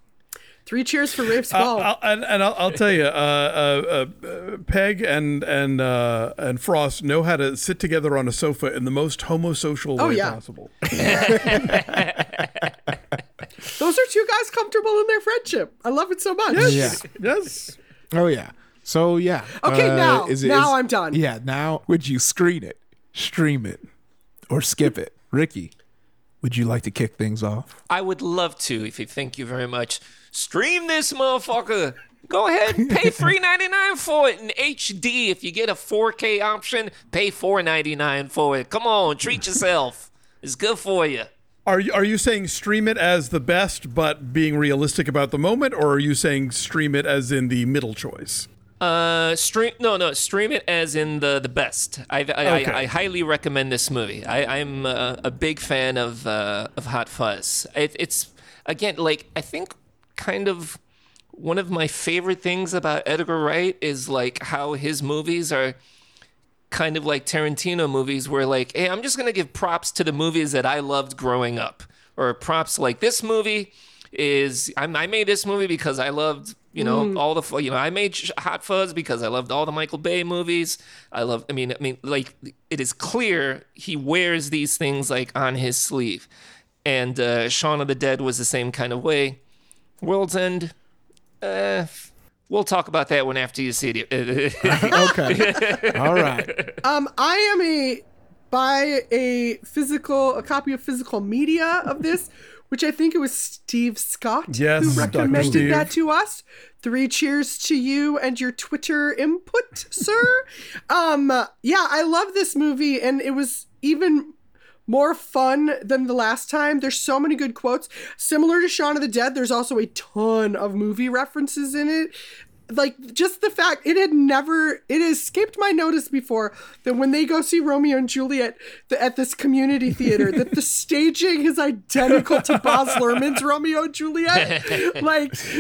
F: three cheers for Rafe Spall.
E: Uh, and and I'll, I'll tell you, uh, uh, uh, Pegg and and uh, and Frost know how to sit together on a sofa in the most homosocial
F: oh,
E: way
F: yeah.
E: possible.
F: Those are two guys comfortable in their friendship. I love it so much.
E: Yes.
D: Yeah.
E: Yes.
D: Oh yeah. So yeah.
F: Okay,
D: uh,
F: now
D: is it,
F: now
D: is,
F: I'm done.
D: Yeah. Now, would you screen it, stream it, or skip it? Ricky, would you like to kick things off?
G: I would love to, if you thank you very much. Stream this motherfucker. Go ahead and pay three ninety-nine for it in H D. If you get a four K option, pay four ninety-nine for it. Come on, treat yourself. It's good for you.
E: Are you, are you saying stream it as the best, but being realistic about the moment, or are you saying stream it as in the middle choice?
G: Uh, stream no no stream it as in the the best. I I,
E: Okay.
G: I, I highly recommend this movie. I I'm uh, a big fan of uh, of Hot Fuzz. It, it's again like I think kind of one of my favorite things about Edgar Wright is like how his movies are kind of like Tarantino movies, where like, hey, I'm just gonna give props to the movies that I loved growing up, or props like this movie is I, I made this movie because I loved. You know, mm. all the, you know, I made Hot Fuzz because I loved all the Michael Bay movies. I love, I mean, I mean, like, it is clear he wears these things like on his sleeve. And uh, Shaun of the Dead was the same kind of way. World's End, uh, we'll talk about that one after you see it.
D: Okay. All right.
F: Um, I am a, buy a physical, a copy of physical media of this, which I think it was Steve Scott
E: yes,
F: who recommended
E: Doctor
F: that to us. Three cheers to you and your Twitter input, sir. Um, yeah, I love this movie, and it was even more fun than the last time. There's so many good quotes. Similar to Shaun of the Dead, there's also a ton of movie references in it. Like, just the fact, it had never, it has escaped my notice before that when they go see Romeo and Juliet the, at this community theater, that the staging is identical to Baz Luhrmann's Romeo and Juliet. Like,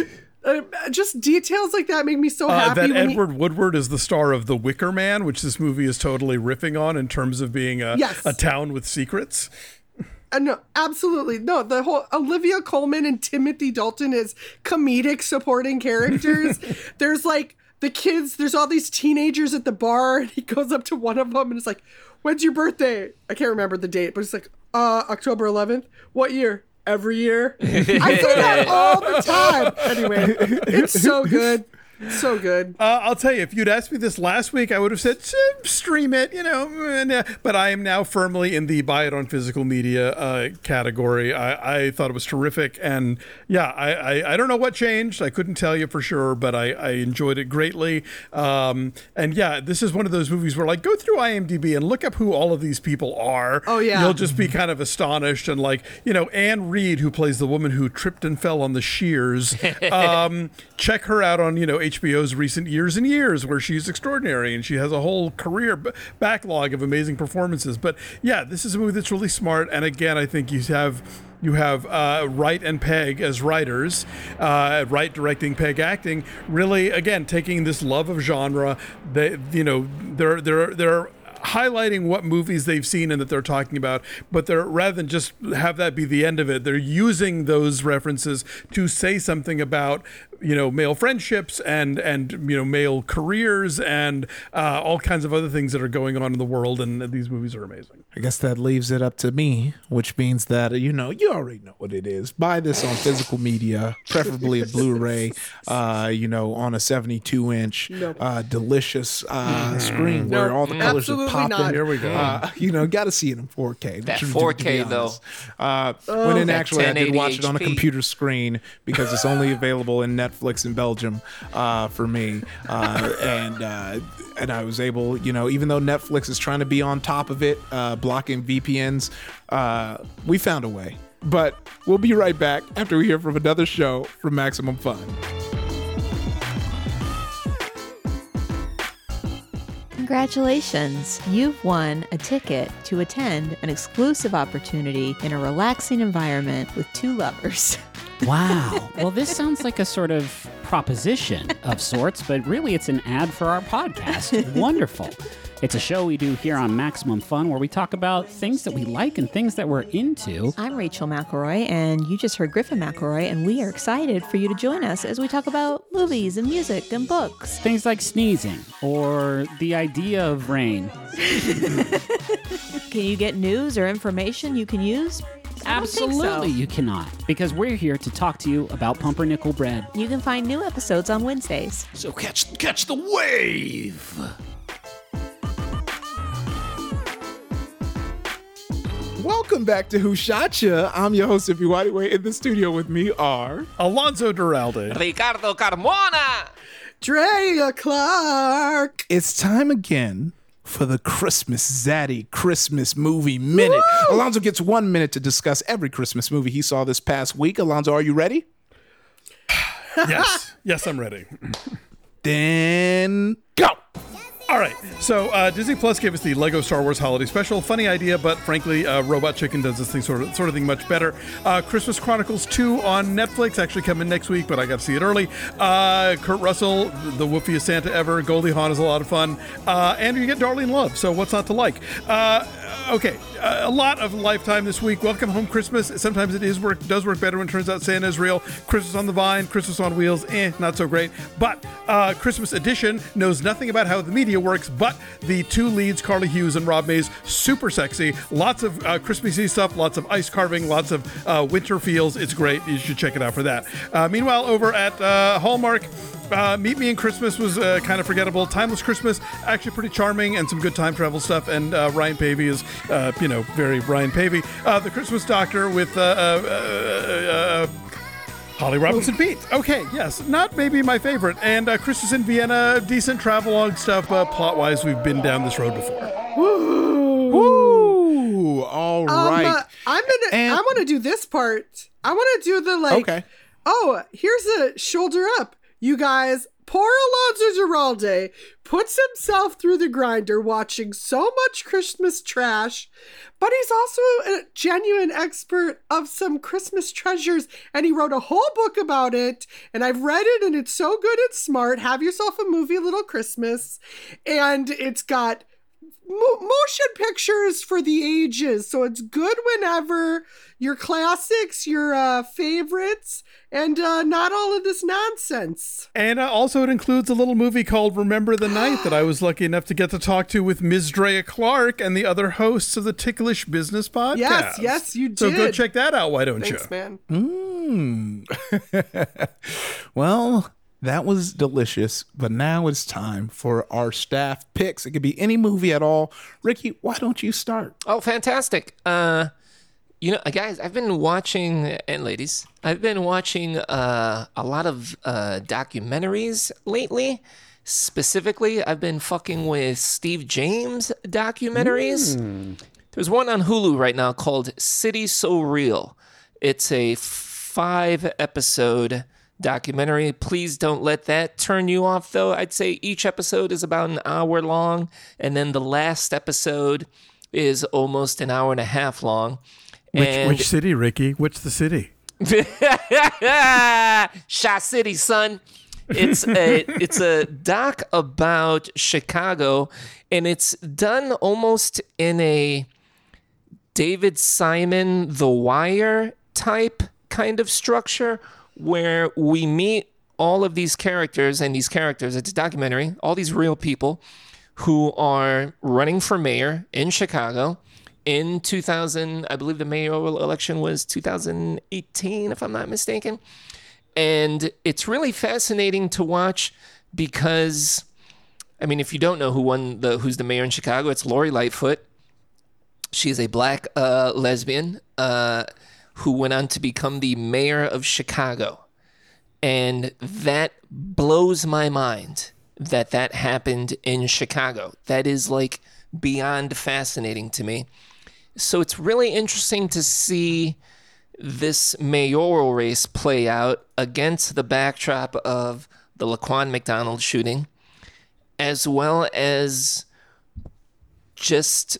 F: Uh, just details like that make me so
E: Uh,
F: happy.
E: that
F: when
E: Edward
F: he,
E: Woodward is the star of The Wicker Man, which this movie is totally riffing on in terms of being a,
F: Yes.
E: a town with secrets.
F: uh, no, absolutely. No, the whole Olivia Colman and Timothy Dalton as comedic supporting characters. There's like the kids, there's all these teenagers at the bar, and he goes up to one of them and is like, when's your birthday? I can't remember the date, but it's like, uh, October eleventh. What year? Every year. I say that all the time. Anyway, it's so good. So good.
E: Uh, I'll tell you, if you'd asked me this last week, I would have said, stream it, you know. And, uh, but I am now firmly in the buy it on physical media uh, category. I, I thought it was terrific. And yeah, I, I, I don't know what changed. I couldn't tell you for sure, but I, I enjoyed it greatly. Um, and yeah, this is one of those movies where, like, go through IMDb and look up who all of these people are.
F: Oh, yeah.
E: You'll just be kind of astonished. And, like, you know, Anne Reed, who plays the woman who tripped and fell on the shears, um, check her out on, you know, H B O's recent Years and Years, where she's extraordinary and she has a whole career b- backlog of amazing performances. But yeah, this is a movie that's really smart. And again, I think you have you have uh, Wright and Pegg as writers, uh, Wright directing, Pegg acting. Really, again, taking this love of genre. They, you know, they're they're they're. highlighting what movies they've seen and that they're talking about, but they're rather than just have that be the end of it, they're using those references to say something about, you know, male friendships and and you know, male careers and uh, all kinds of other things that are going on in the world, and these movies are amazing.
D: I guess that leaves it up to me, which means that, you know, you already know what it is. Buy this on physical media, preferably a Blu-ray, uh, you know, on a seventy-two inch,
F: Nope.
D: uh, delicious uh, screen
F: No,
D: where all the colors
F: absolutely
D: are popping.
F: not.
E: Here we go.
D: Uh, you know, got to see it in four K.
G: That
D: to- to
G: four
D: be
G: K though.
D: honest. Uh, when in
G: That
D: actually I did watch it on a
G: ten eighty H P.
D: computer screen because it's only available in Netflix in Belgium uh, for me, uh, and uh, and I was able, you know, even though Netflix is trying to be on top of it, uh, blocking V P Ns, uh, we found a way. But we'll be right back after we hear from another show from Maximum Fun.
J: Congratulations! You've won a ticket to attend an exclusive opportunity in a relaxing environment with two lovers.
K: Wow. Well, this sounds like a sort of proposition of sorts, but really it's an ad for our podcast. Wonderful. It's a show we do here on Maximum Fun where we talk about things that we like and things that we're into.
J: I'm Rachel McElroy, and you just heard Griffin McElroy, and we are excited for you to join us as we talk about movies and music and books.
K: Things like sneezing or the idea of rain.
J: Can you get news or information you can use? I don't think so.
K: Absolutely you cannot, because we're here to talk to you about pumpernickel bread.
J: You can find new episodes on Wednesdays.
A: So catch catch the wave.
D: Welcome back to Who Shot Ya? I'm your host, Iffy Whiteway. In the studio with me are
E: Alonso Duralde,
G: Ricardo Carmona,
F: Drea Clark.
D: It's time again for the Christmas Zaddy Christmas Movie Minute. Woo! Alonzo gets one minute to discuss every Christmas movie he saw this past week. Alonzo, are you ready?
E: Yes, yes, I'm ready.
D: Then go.
E: All right, so uh, Disney Plus gave us the Lego Star Wars Holiday Special. Funny idea, but frankly, uh, Robot Chicken does this thing sort of sort of thing much better. Uh, Christmas Chronicles two on Netflix, actually coming next week, but I got to see it early. Uh, Kurt Russell, the woofiest Santa ever. Goldie Hawn is a lot of fun. Uh, and you get Darlene Love, so what's not to like? Uh, okay, uh, a lot of Lifetime this week. Welcome Home Christmas. Sometimes it is work does work better when it turns out Santa is real. Christmas on the Vine, Christmas on Wheels, eh, not so great. But uh, Christmas Edition knows nothing about how the media works, but the two leads, Carly Hughes and Rob Mays, super sexy. Lots of uh, Christmassy stuff, lots of ice carving, lots of uh, winter feels. It's great. You should check it out for that. Uh, meanwhile, over at uh, Hallmark, Uh, Meet Me in Christmas was uh, kind of forgettable. Timeless Christmas, actually pretty charming and some good time travel stuff. And uh, Ryan Pavey is, uh, you know, very Ryan Pavey. Uh, the Christmas Doctor with uh, uh, uh, uh, Holly Robinson Pete. Okay, yes, not maybe my favorite. And uh, Christmas in Vienna, decent travelogue stuff. Uh, plot-wise, we've been down this road before.
F: Woo!
D: Woo! All
F: Um,
D: right.
F: uh, I'm gonna.
D: And-
F: I want to do this part. I want to do the like.
D: Okay.
F: Oh, here's a shoulder up. You guys Poor Alonso Giralde puts himself through the grinder watching so much Christmas trash, but he's also a genuine expert of some Christmas treasures, and he wrote a whole book about it, and I've read it, and it's so good and smart. Have yourself a movie, Little Christmas, and it's got mo- motion pictures for the ages, so it's good whenever, your classics, your uh, favorites, and uh, not all of this nonsense.
E: And uh, also it includes a little movie called Remember the Night that I was lucky enough to get to talk to with Miz Drea Clark and the other hosts of the Ticklish Business Podcast.
F: Yes, yes, you did.
E: So go check that out, why don't
F: Thanks,
E: you?
F: man.
D: Mm. Well, that was delicious, but now it's time for our staff picks. It could be any movie at all. Ricky, why don't you start?
G: Oh, fantastic. Uh, you know, guys, I've been watching, and ladies, I've been watching uh, a lot of uh, documentaries lately. Specifically, I've been fucking with Steve James documentaries. Mm. There's one on Hulu right now called City So Real. It's a five episode documentary. Please don't let that turn you off, though. I'd say each episode is about an hour long, and then the last episode is almost an hour and a half long.
E: Which,
G: and
E: which city, Ricky? Which the city?
G: Shot City, son. It's a it's a doc about Chicago, and it's done almost in a David Simon, The Wire type kind of structure, where we meet all of these characters, and these characters, it's a documentary, all these real people who are running for mayor in Chicago in two thousand. I believe the mayoral election was two thousand eighteen, if I'm not mistaken. And it's really fascinating to watch because, I mean, if you don't know who won the who's the mayor in Chicago, it's Lori Lightfoot. She's a black uh, lesbian uh, who went on to become the mayor of Chicago. And that blows my mind that that happened in Chicago. That is like beyond fascinating to me. So it's really interesting to see this mayoral race play out against the backdrop of the Laquan McDonald shooting, as well as just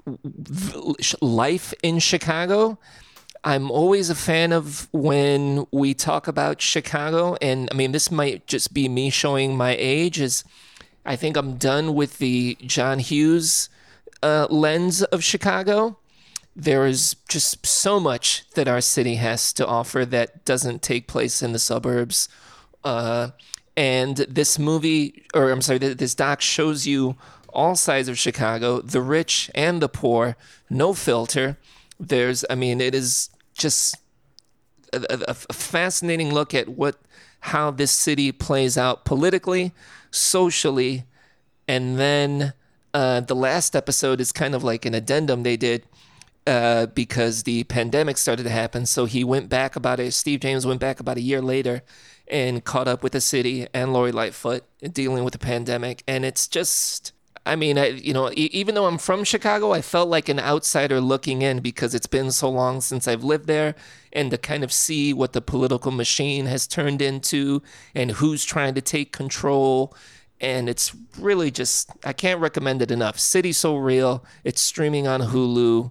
G: life in Chicago. I'm always a fan of when we talk about Chicago, and I mean, this might just be me showing my age, is I think I'm done with the John Hughes uh, lens of Chicago. There is just so much that our city has to offer that doesn't take place in the suburbs. Uh, and this movie, or I'm sorry, this doc shows you all sides of Chicago, the rich and the poor, no filter. There's, I mean, it is just a, a, a fascinating look at what, how this city plays out politically, socially. And then uh, the last episode is kind of like an addendum they did. Uh, because the pandemic started to happen. So he went back about it. Steve James went back about a year later and caught up with the city and Lori Lightfoot dealing with the pandemic. And it's just, I mean, I, you know, e- even though I'm from Chicago, I felt like an outsider looking in because it's been so long since I've lived there, and to kind of see what the political machine has turned into and who's trying to take control. And it's really just, I can't recommend it enough. City So Real. It's streaming on Hulu.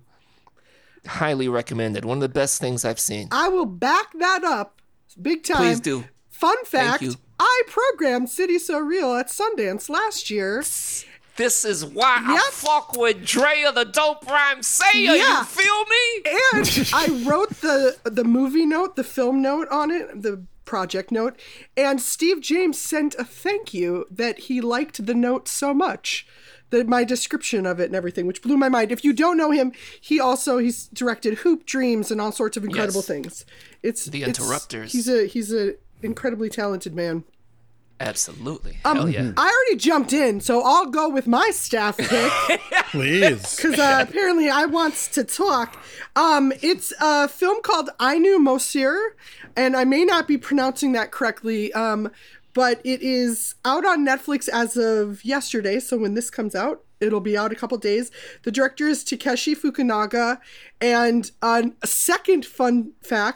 G: Highly recommended. One of the best things I've seen.
F: I will back that up big time.
G: Please do.
F: Fun fact, I programmed City So Real at Sundance last year.
G: This is why
F: Yep.
G: I fuck with Drea the Dope Rhyme Sayer.
F: Yeah.
G: You feel me?
F: And I wrote the the movie note, the film note on it, the project note, and Steve James sent a thank you that he liked the note so much. The, my description of it and everything, which blew my mind. If you don't know him, he also he's directed Hoop Dreams and all sorts of incredible
G: Yes.
F: things. It's
G: The
F: it's-
G: Interrupters.
F: He's a he's a incredibly talented man.
G: Absolutely.
F: Um,
G: Hell yeah.
F: I already jumped in, so I'll go with my staff pick.
E: Please.
F: Because uh, apparently I wants to talk. Um, it's a film called Ainu Mosir, and I may not be pronouncing that correctly, um, but it is out on Netflix as of yesterday, so when this comes out, it'll be out a couple days. The director is Takeshi Fukunaga, and uh, a second fun fact,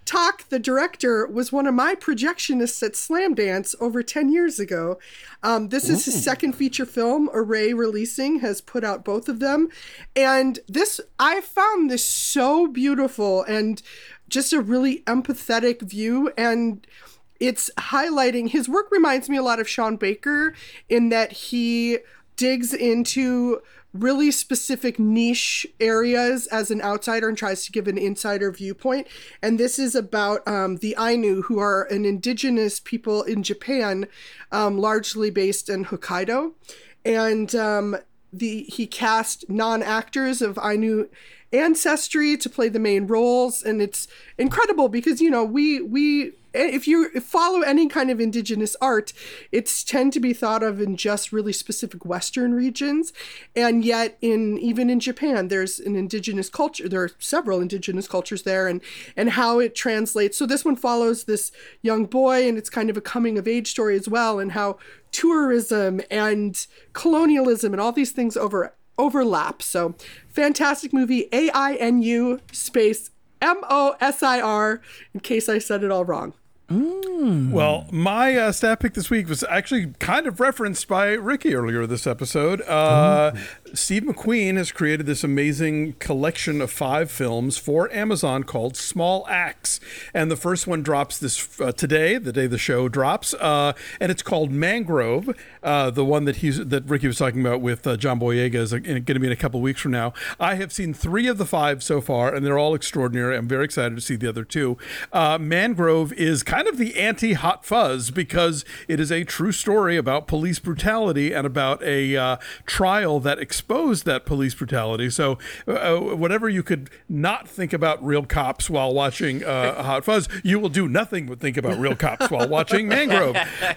F: Tak, the director, was one of my projectionists at Slam Dance over ten years ago. Um, this is his second feature film. Array Releasing has put out both of them. And this, I found this so beautiful and just a really empathetic view. And it's highlighting, his work reminds me a lot of Sean Baker in that he digs into really specific niche areas as an outsider and tries to give an insider viewpoint. And this is about um, the Ainu, who are an indigenous people in Japan, um, largely based in Hokkaido. And um, the he cast non-actors of Ainu ancestry to play the main roles. And it's incredible because, you know, we we... if you follow any kind of indigenous art, it's tend to be thought of in just really specific Western regions. And yet in, even in Japan, there's an indigenous culture. There are several indigenous cultures there and, and how it translates. So this one follows this young boy and it's kind of a coming of age story as well. And how tourism and colonialism and all these things over overlap. So fantastic movie, A I N U space M O S I R, in case I said it all wrong.
E: Mm. Well, my uh, stat pick this week was actually kind of referenced by Ricky earlier this episode. Uh, mm. Steve McQueen has created this amazing collection of five films for Amazon called Small Axe. And the first one drops this uh, today, the day the show drops. Uh, and it's called Mangrove, uh, the one that he's that Ricky was talking about with uh, John Boyega is going to be in a couple weeks from now. I have seen three of the five so far, and they're all extraordinary. I'm very excited to see the other two. Uh, Mangrove is kind of the anti-Hot Fuzz because it is a true story about police brutality and about a uh, trial that exposed that police brutality. So uh, whatever you could not think about Real Cops while watching uh, Hot Fuzz, you will do nothing but think about Real Cops while watching Mangrove.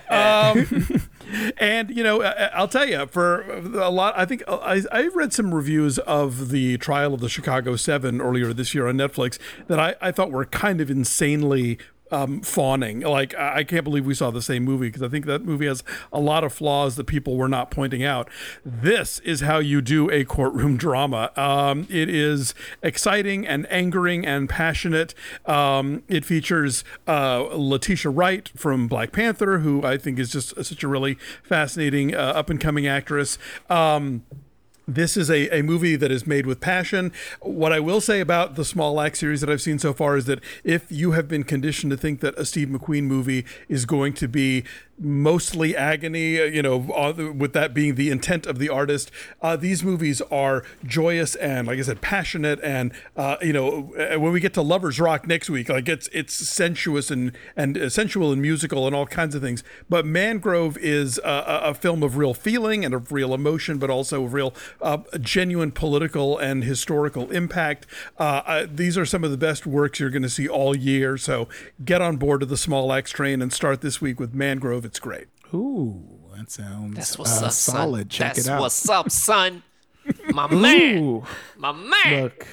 E: Um, and, you know, I'll tell you, for a lot, I think I, I read some reviews of the trial of the Chicago Seven earlier this year on Netflix that I, I thought were kind of insanely Um, fawning. Like, I can't believe we saw the same movie because I think that movie has a lot of flaws that people were not pointing out. This is how you do a courtroom drama. Um, it is exciting and angering and passionate. Um, it features uh, Letitia Wright from Black Panther, who I think is just such a really fascinating uh, up-and-coming actress. Um, This is a, a movie that is made with passion. What I will say about the Small Axe series that I've seen so far is that if you have been conditioned to think that a Steve McQueen movie is going to be mostly agony, you know, with that being the intent of the artist, uh, these movies are joyous and, like I said, passionate. And, uh, you know, when we get to Lovers Rock next week, like it's it's sensuous and, and sensual and musical and all kinds of things. But Mangrove is a, a film of real feeling and of real emotion, but also of real uh, genuine political and historical impact. Uh, uh, these are some of the best works you're going to see all year. So get on board to the Small Axe train and start this week with Mangrove. It's great.
D: Ooh, that sounds
G: That's what's
D: uh,
G: up,
D: solid.
G: Son.
D: Check
G: That's
D: it out.
G: what's up, son. My man.
D: Ooh.
G: My man.
D: Look,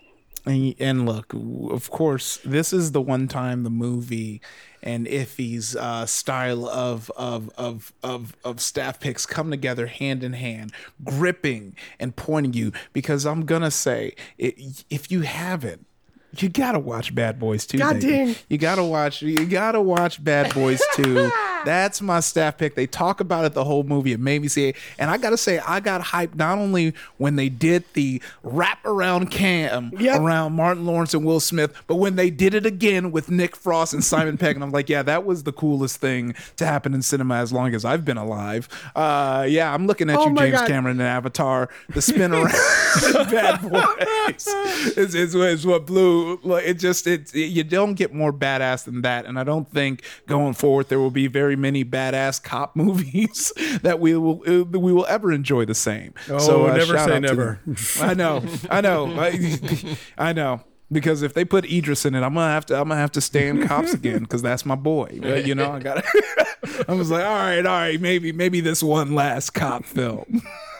D: and, and look, of course, this is the one time the movie and Iffy's uh, style of, of of of of staff picks come together hand in hand, gripping and pointing you. Because I'm gonna say, it, if you haven't, you gotta watch Bad Boys two.
F: God
D: baby.
F: dang.
D: You gotta watch. You gotta watch Bad Boys two. That's my staff pick. They talk about it the whole movie. It made me see it, and I gotta say, I got hyped not only when they did the wrap around cam
F: Yep.
D: around Martin Lawrence and Will Smith, but when they did it again with Nick Frost and Simon Pegg, and I'm like, yeah, that was the coolest thing to happen in cinema as long as I've been alive. Uh, yeah, I'm looking at
F: Oh
D: you,
F: my
D: James
F: God.
D: Cameron, and Avatar. The spin around Bad Boys is, is, is what blew. Like, it just it, it you don't get more badass than that, and I don't think going forward there will be very many badass cop movies that we will uh, we will ever enjoy the same.
E: Oh,
D: so, uh,
E: never
D: shout
E: say
D: out to
E: never.
D: them. I know, I know, I, I know. Because if they put Idris in it, I'm gonna have to I'm gonna have to stay in Cops again because that's my boy. Right? You know, I got. I was like, all right, all right, maybe maybe this one last cop film.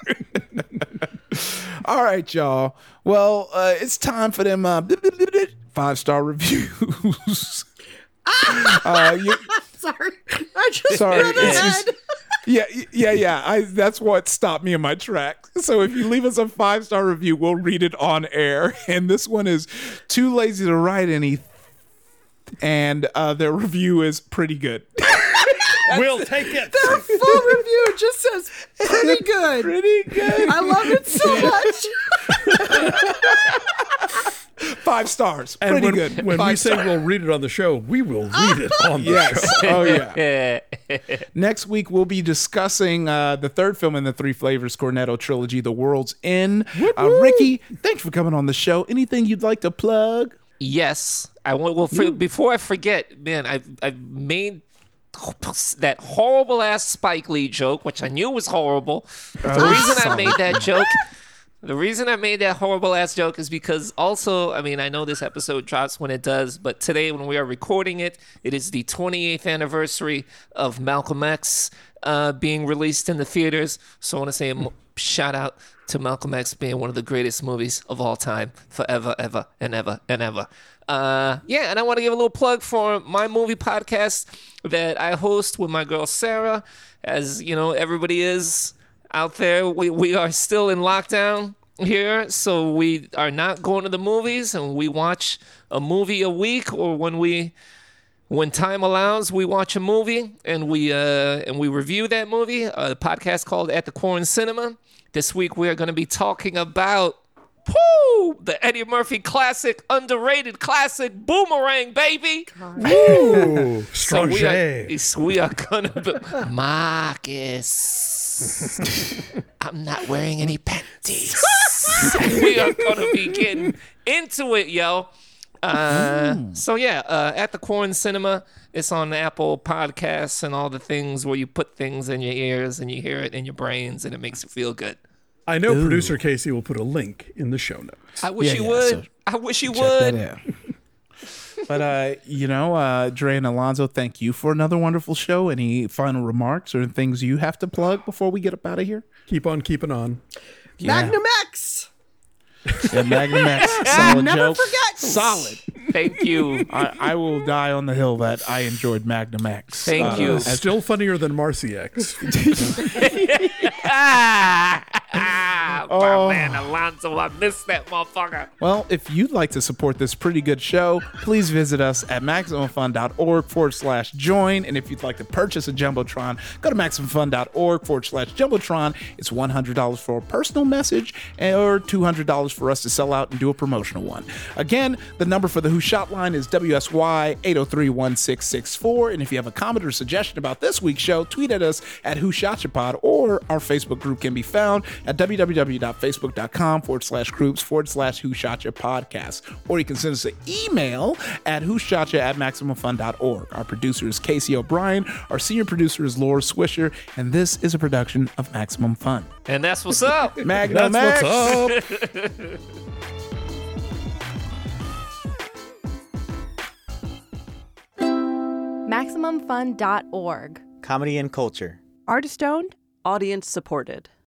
D: All right, y'all. Well, uh, it's time for them uh, five star reviews. uh, you,
F: Sorry, I just
D: Sorry,
F: read
D: it's
F: ahead.
D: just- yeah, yeah, yeah. I that's what stopped me in my track. So if you leave us a five star review, we'll read it on air. And this one is too lazy to write any and uh, their review is pretty good.
E: We'll take it.
F: Their full review just says pretty good.
D: Pretty good.
F: I love it so much.
D: Five stars.
E: And
D: Pretty
E: when,
D: good.
E: when
D: Five
E: we say
D: stars.
E: we'll read it on the show, we will read it on the
D: Yes.
E: show.
D: Oh, yeah. Next week, we'll be discussing uh, the third film in the Three Flavors Cornetto trilogy, The World's End. Uh, Ricky, thanks for coming on the show. Anything you'd like to plug?
G: Yes, I want. Well, for, before I forget, man, I've I've made that horrible ass Spike Lee joke, which I knew was horrible. The reason I made that joke. The reason I made that horrible ass joke is because also, I mean, I know this episode drops when it does, but today when we are recording it, it is the twenty-eighth anniversary of Malcolm X uh, being released in the theaters. So I want to say a m- shout out to Malcolm X being one of the greatest movies of all time, forever, ever, and ever, and ever. Uh, yeah, and I want to give a little plug for my movie podcast that I host with my girl Sarah. As you know, everybody is out there. We we are still in lockdown here, so we are not going to the movies, and we watch a movie a week, or when we when time allows, we watch a movie and we uh and we review that movie. A podcast called At the Corn Cinema. This week we are going to be talking about woo, the Eddie Murphy classic, underrated classic, Boomerang, baby.
E: Ooh,
G: So we
E: Stranger.
G: are, we are gonna be Marcus. I'm not wearing any panties. We are gonna be getting into it, yo. Uh, so yeah, uh, At the Corn Cinema. It's on Apple Podcasts and all the things where you put things in your ears and you hear it in your brains and it makes you feel good.
E: I know producer Casey will put a link in the show notes.
G: I wish
D: Yeah,
G: you
D: yeah,
G: would.
D: so
G: I wish you
D: Check
G: would.
D: that out. But, uh, you know, uh, Dre and Alonzo, thank you for another wonderful show. Any final remarks or things you have to plug before we get up out of here?
E: Keep on keeping on.
F: Magnum X.
D: Yeah, Magnum X. Solid
F: Never
D: joke.
F: forget.
D: Solid.
G: Thank you.
D: I, I will die on the hill that I enjoyed Magnum X.
G: Thank
D: Uh,
G: you.
E: Uh, still funnier than Marcy X.
G: Ah, my man Alonzo, I missed that motherfucker.
D: Well, if you'd like to support this pretty good show, please visit us at MaximumFun.org forward slash join. And if you'd like to purchase a Jumbotron, go to MaximumFun.org forward slash Jumbotron. It's one hundred dollars for a personal message or two hundred dollars for us to sell out and do a promotional one. Again, the number for the Who Shot line is W S Y eight oh three one six six four. And if you have a comment or suggestion about this week's show, tweet at us at Who Shot Ya Pod, or our Facebook group can be found at www.facebook.com forward slash groups forward slash Who Shot Ya podcast. Or you can send us an email at who shot ya at maximumfun.org. Our producer is Casey O'Brien. Our senior producer is Laura Swisher. And this is a production of Maximum Fun.
G: And that's what's up.
D: Magnum
E: That's
D: X.
E: what's up.
L: Maximum Fun dot org.
M: Comedy and culture.
L: Artist owned.
N: Audience supported.